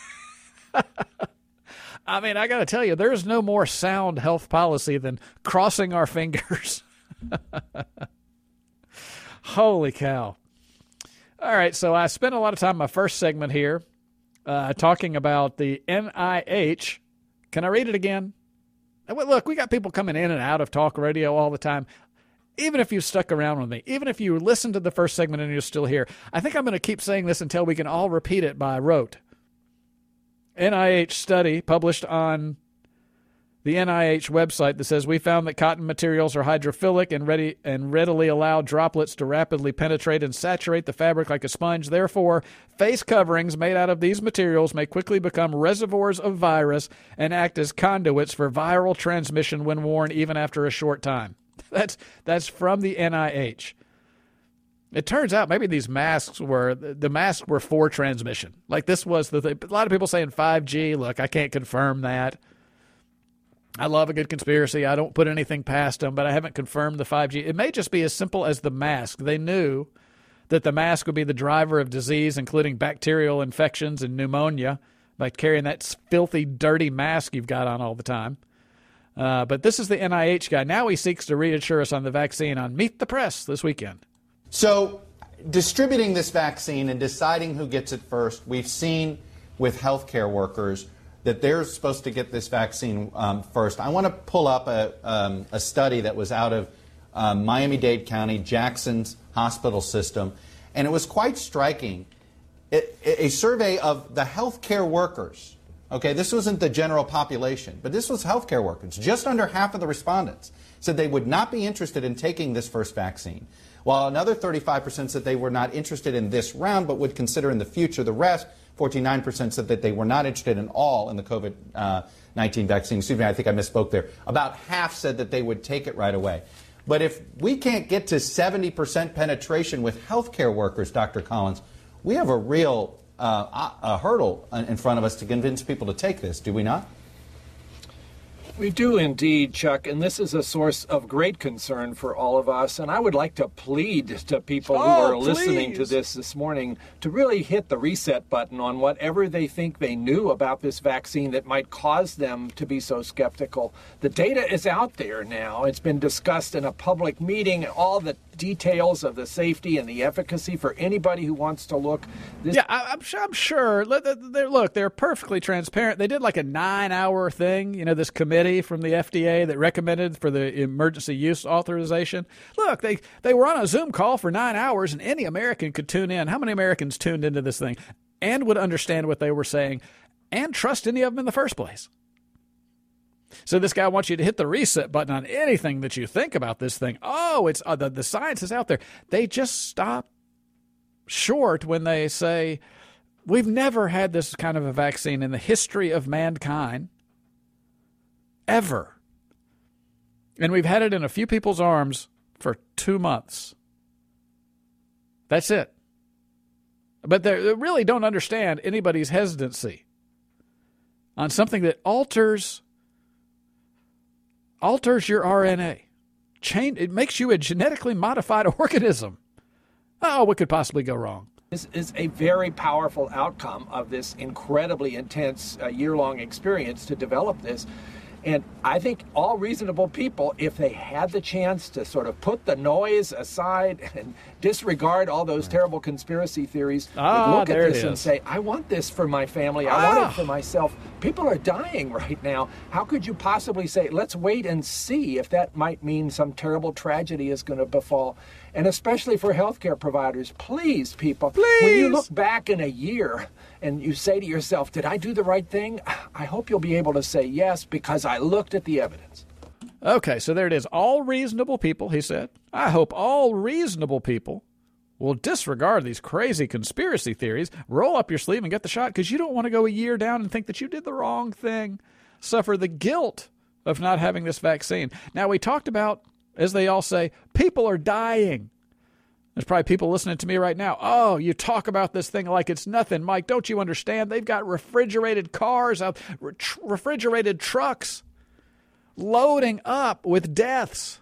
I mean, I got to tell you, there's no more sound health policy than crossing our fingers. Holy cow. All right, so I spent a lot of time in my first segment here talking about the NIH. Can I read it again? Look, we got people coming in and out of talk radio all the time. Even if you stuck around with me, even if you listened to the first segment and you're still here, I think I'm going to keep saying this until we can all repeat it by rote. NIH study published on the NIH website that says we found that cotton materials are hydrophilic and readily allow droplets to rapidly penetrate and saturate the fabric like a sponge. Therefore, face coverings made out of these materials may quickly become reservoirs of virus and act as conduits for viral transmission when worn even after a short time. That's from the NIH. It turns out maybe these masks were for transmission. Like this was the thing. A lot of people saying 5G. Look, I can't confirm that. I love a good conspiracy. I don't put anything past them, but I haven't confirmed the 5G. It may just be as simple as the mask. They knew that the mask would be the driver of disease, including bacterial infections and pneumonia, by carrying that filthy, dirty mask you've got on all the time. But this is the NIH guy. Now he seeks to reassure us on the vaccine on Meet the Press this weekend. So distributing this vaccine and deciding who gets it first, we've seen with healthcare workers that they're supposed to get this vaccine first. I want to pull up a study that was out of Miami-Dade County, Jackson's hospital system, and it was quite striking. A survey of the healthcare workers. Okay, this wasn't the general population, but this was healthcare workers. Just under half of the respondents said they would not be interested in taking this first vaccine, while another 35% said they were not interested in this round but would consider in the future. The rest, 49%, said that they were not interested in all in the COVID-19 vaccine. Excuse me, I think I misspoke there. About half said that they would take it right away. But if we can't get to 70% penetration with healthcare workers, Dr. Collins, we have a real a hurdle in front of us to convince people to take this, do we not? We do indeed, Chuck, and this is a source of great concern for all of us. And I would like to plead to people who are listening to this morning to really hit the reset button on whatever they think they knew about this vaccine that might cause them to be so skeptical. The data is out there now. It's been discussed in a public meeting, all the details of the safety and the efficacy for anybody who wants to look. I'm sure. Look, they're perfectly transparent. They did like a 9-hour thing, this committee from the FDA that recommended for the emergency use authorization. Look, they were on a Zoom call for 9 hours, and any American could tune in. How many Americans tuned into this thing and would understand what they were saying and trust any of them in the first place? So this guy wants you to hit the reset button on anything that you think about this thing. Oh, it's the science is out there. They just stop short when they say, we've never had this kind of a vaccine in the history of mankind, ever. And we've had it in a few people's arms for 2 months. That's it. But they really don't understand anybody's hesitancy on something that alters your RNA. It makes you a genetically modified organism. Oh, what could possibly go wrong? This is a very powerful outcome of this incredibly intense year-long experience to develop this. And I think all reasonable people, if they had the chance to sort of put the noise aside and disregard all those terrible conspiracy theories, would look at this and say, I want this for my family. I want it for myself. People are dying right now. How could you possibly say, let's wait and see if that might mean some terrible tragedy is going to befall? And especially for healthcare providers, please, people, when you look back in a year and you say to yourself, did I do the right thing? I hope you'll be able to say yes, because I looked at the evidence. Okay, so there it is. All reasonable people, he said. I hope all reasonable people will disregard these crazy conspiracy theories, roll up your sleeve and get the shot, because you don't want to go a year down and think that you did the wrong thing, suffer the guilt of not having this vaccine. Now, we talked about, as they all say, people are dying. There's probably people listening to me right now. Oh, you talk about this thing like it's nothing. Mike, don't you understand? They've got refrigerated cars, refrigerated trucks loading up with deaths.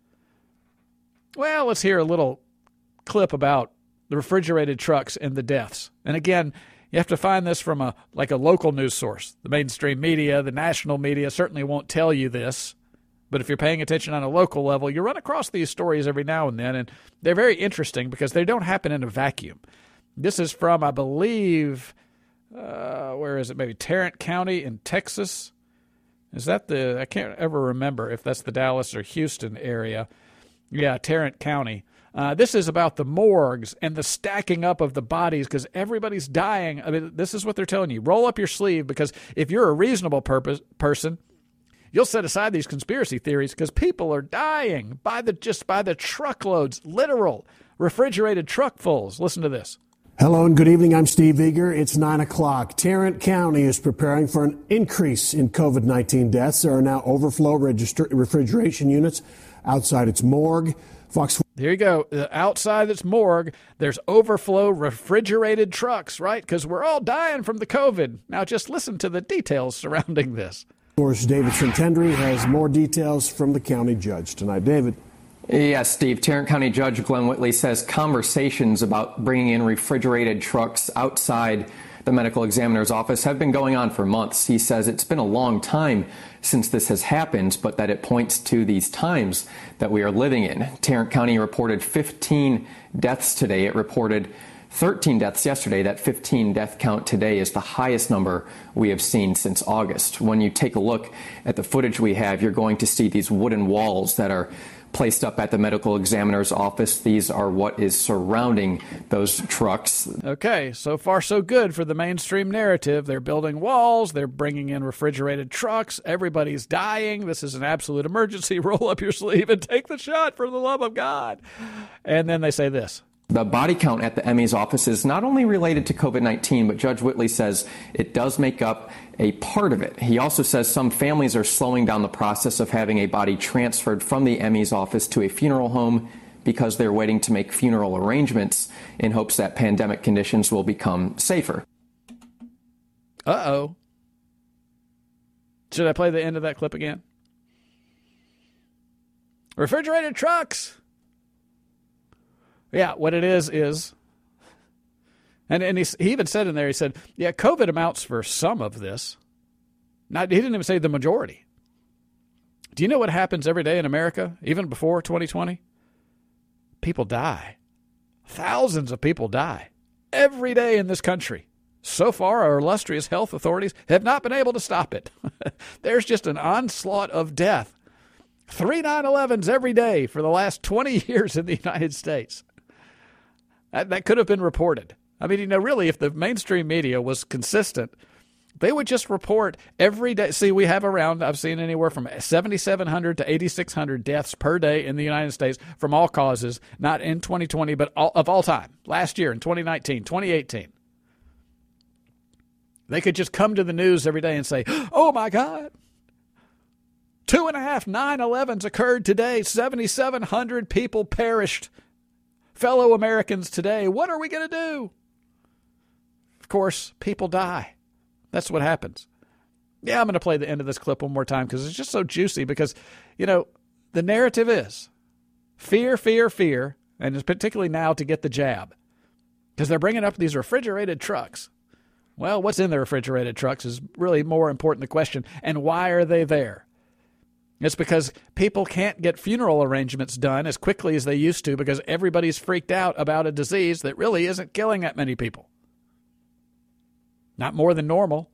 Well, let's hear a little clip about the refrigerated trucks and the deaths. And again, you have to find this from a local news source. The mainstream media, the national media certainly won't tell you this. But if you're paying attention on a local level, you run across these stories every now and then, and they're very interesting because they don't happen in a vacuum. This is from, I believe, where is it? Maybe Tarrant County in Texas. Is that I can't ever remember if that's the Dallas or Houston area. Yeah, Tarrant County. This is about the morgues and the stacking up of the bodies because everybody's dying. I mean, this is what they're telling you. Roll up your sleeve, because if you're a reasonable person, you'll set aside these conspiracy theories because people are dying by the truckloads, literal refrigerated truckfuls. Listen to this. Hello and good evening. I'm Steve Eager. It's 9 o'clock. Tarrant County is preparing for an increase in COVID-19 deaths. There are now overflow refrigeration units outside its morgue. There you go. Outside its morgue, there's overflow refrigerated trucks, right? Because we're all dying from the COVID. Now just listen to the details surrounding this. Of course, David Trentendry has more details from the county judge tonight. David. Yes, Steve. Tarrant County Judge Glenn Whitley says conversations about bringing in refrigerated trucks outside the medical examiner's office have been going on for months. He says it's been a long time since this has happened, but that it points to these times that we are living in. Tarrant County reported 15 deaths today. It reported 13 deaths yesterday. That 15 death count today is the highest number we have seen since August. When you take a look at the footage we have, you're going to see these wooden walls that are placed up at the medical examiner's office. These are what is surrounding those trucks. Okay, so far so good for the mainstream narrative. They're building walls. They're bringing in refrigerated trucks. Everybody's dying. This is an absolute emergency. Roll up your sleeve and take the shot for the love of God. And then they say this. The body count at the ME's office is not only related to COVID-19, but Judge Whitley says it does make up a part of it. He also says some families are slowing down the process of having a body transferred from the ME's office to a funeral home because they're waiting to make funeral arrangements in hopes that pandemic conditions will become safer. Uh-oh. Should I play the end of that clip again? Refrigerated trucks! Yeah, what it is, and he even said in there, he said, yeah, COVID amounts for some of this. He didn't even say the majority. Do you know what happens every day in America, even before 2020? People die. Thousands of people die every day in this country. So far, our illustrious health authorities have not been able to stop it. There's just an onslaught of death. 3 9/11s every day for the last 20 years in the United States. That could have been reported. I mean, really, if the mainstream media was consistent They would just report every day. See, we have around, I've seen anywhere from 7,700 to 8,600 deaths per day in the United States from all causes, not in 2020, but of all time. Last year, in 2019, 2018. They could just come to the news every day and say, oh, my God, 2.5 9/11s occurred today. 7,700 people perished. Fellow Americans today. What are we going to do? Of course, people die. That's what happens. Yeah, I'm going to play the end of this clip one more time because it's just so juicy because, the narrative is fear, fear, fear, and it's particularly now to get the jab because they're bringing up these refrigerated trucks. Well, what's in the refrigerated trucks is really more important, the question, and why are they there? It's because people can't get funeral arrangements done as quickly as they used to because everybody's freaked out about a disease that really isn't killing that many people. Not more than normal.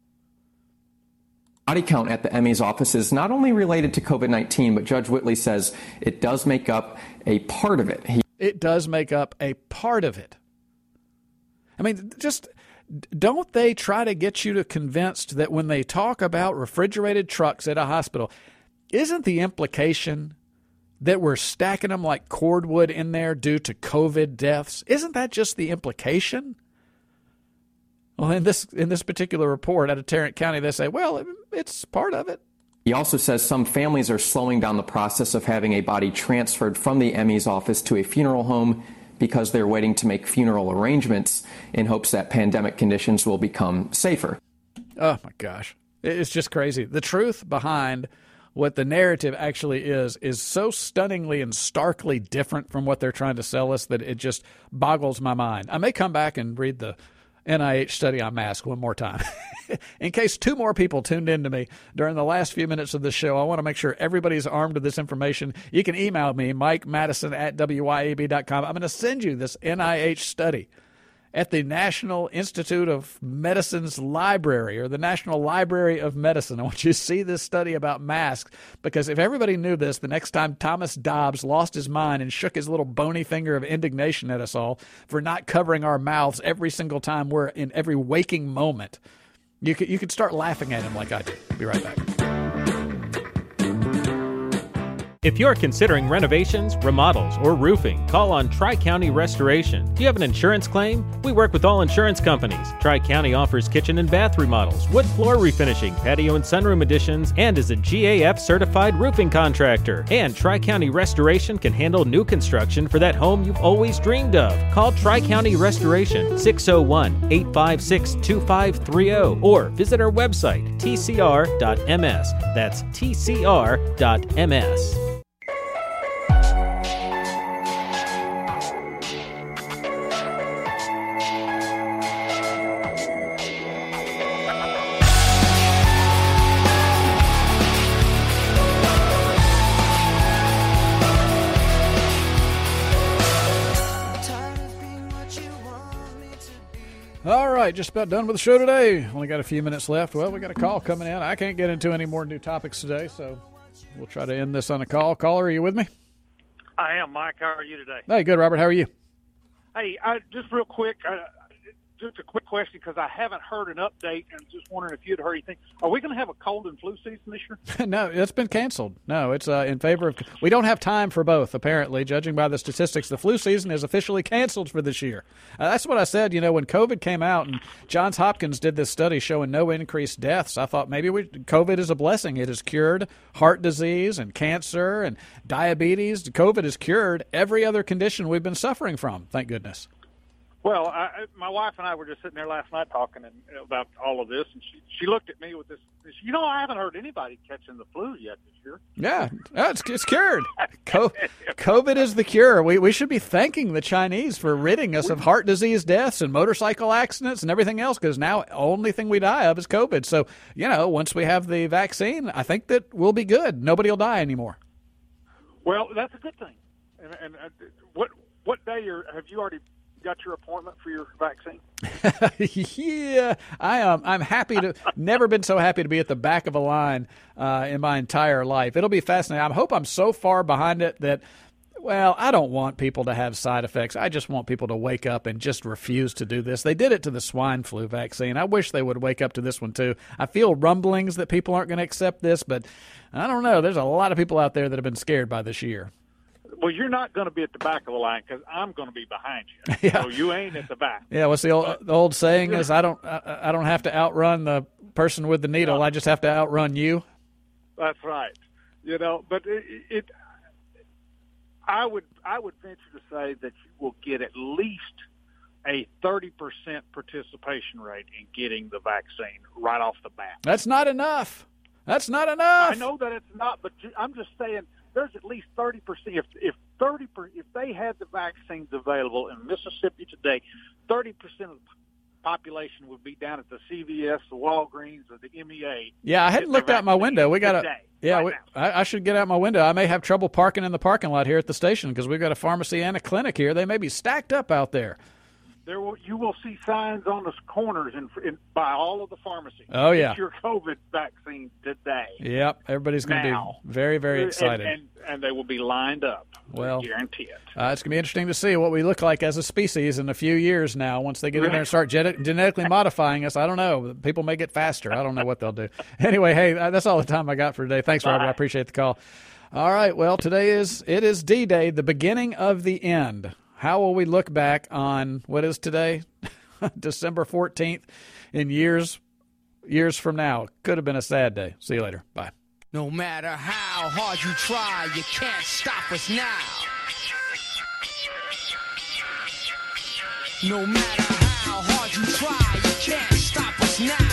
Body count at the Emmys office is not only related to COVID-19, but Judge Whitley says it does make up a part of it. It does make up a part of it. I mean, just don't they try to get you to convinced that when they talk about refrigerated trucks at a hospital, isn't the implication that we're stacking them like cordwood in there due to COVID deaths? Isn't that just the implication? Well, in this particular report out of Tarrant County, they say, well, it's part of it. He also says some families are slowing down the process of having a body transferred from the Emmys office to a funeral home because they're waiting to make funeral arrangements in hopes that pandemic conditions will become safer. Oh, my gosh. It's just crazy. The truth behind what the narrative actually is so stunningly and starkly different from what they're trying to sell us that it just boggles my mind. I may come back and read the NIH study on masks one more time. In case two more people tuned in to me during the last few minutes of the show, I want to make sure everybody's armed with this information. You can email me, MikeMadison@WYAB.com. I'm going to send you this NIH study at the National Institute of Medicine's library, or the National Library of Medicine. I want you to see this study about masks, because if everybody knew this, the next time Thomas Dobbs lost his mind and shook his little bony finger of indignation at us all for not covering our mouths every single time we're in every waking moment, you could start laughing at him like I do. Be right back. If you're considering renovations, remodels, or roofing, call on Tri-County Restoration. Do you have an insurance claim? We work with all insurance companies. Tri-County offers kitchen and bath remodels, wood floor refinishing, patio and sunroom additions, and is a GAF-certified roofing contractor. And Tri-County Restoration can handle new construction for that home you've always dreamed of. Call Tri-County Restoration, 601-856-2530, or visit our website, tcr.ms. That's tcr.ms. All right, just about done with the show today. Only got a few minutes left. Well, we got a call coming in. I can't get into any more new topics today, so we'll try to end this on a call. Caller, are you with me? I am, Mike. How are you today? Hey, good, Robert. How are you? Hey, just real quick, just a quick question, because I haven't heard an update, and just wondering if you'd heard anything. Are we going to have a cold and flu season this year? No, it's been canceled. No, it's in favor of – we don't have time for both, apparently. Judging by the statistics, the flu season is officially canceled for this year. That's what I said, when COVID came out and Johns Hopkins did this study showing no increased deaths. I thought maybe COVID is a blessing. It has cured heart disease and cancer and diabetes. COVID has cured every other condition we've been suffering from, thank goodness. Well, my wife and I were just sitting there last night talking about all of this, and she looked at me with this. I haven't heard anybody catching the flu yet this year. Yeah, it's cured. COVID is the cure. We should be thanking the Chinese for ridding us of heart disease deaths and motorcycle accidents and everything else, because now the only thing we die of is COVID. So, once we have the vaccine, I think that we'll be good. Nobody will die anymore. Well, that's a good thing. And what day have you already got your appointment for your vaccine? Yeah, I'm happy to. Never been so happy to be at the back of a line in my entire life. It'll be fascinating. I hope I'm so far behind it that Well, I don't want people to have side effects. I just want people to wake up and just refuse to do this. They did it to the swine flu vaccine. I wish they would wake up to this one, too. I feel rumblings that people aren't going to accept this, but I don't know. There's a lot of people out there that have been scared by this year. Well, you're not going to be at the back of the line because I'm going to be behind you. Yeah. So you ain't at the back. Yeah, what's the old saying is I don't have to outrun the person with the needle. No. I just have to outrun you. That's right. But I would venture to say that you will get at least a 30% participation rate in getting the vaccine right off the bat. That's not enough. That's not enough. I know that it's not, but I'm just saying there's at least 30%. If they had the vaccines available in Mississippi today, 30% of the population would be down at the CVS, the Walgreens, or the MEA. Yeah, I hadn't looked out my window. We got I should get out my window. I may have trouble parking in the parking lot here at the station because we've got a pharmacy and a clinic here. They may be stacked up out there. You will see signs on the corners by all of the pharmacies. Oh, yeah. Get your COVID vaccine today. Yep, everybody's going to be very, very excited. And they will be lined up. Well, I guarantee it. It's going to be interesting to see what we look like as a species in a few years now. Once they get in there and start genetically modifying us, I don't know. People may get faster. I don't know what they'll do. Anyway, hey, that's all the time I got for today. Thanks, Robert. I appreciate the call. All right, well, it is D-Day, the beginning of the end. How will we look back on what is today, December 14th, in years from now? Could have been a sad day. See you later. Bye. No matter how hard you try, you can't stop us now. No matter how hard you try, you can't stop us now.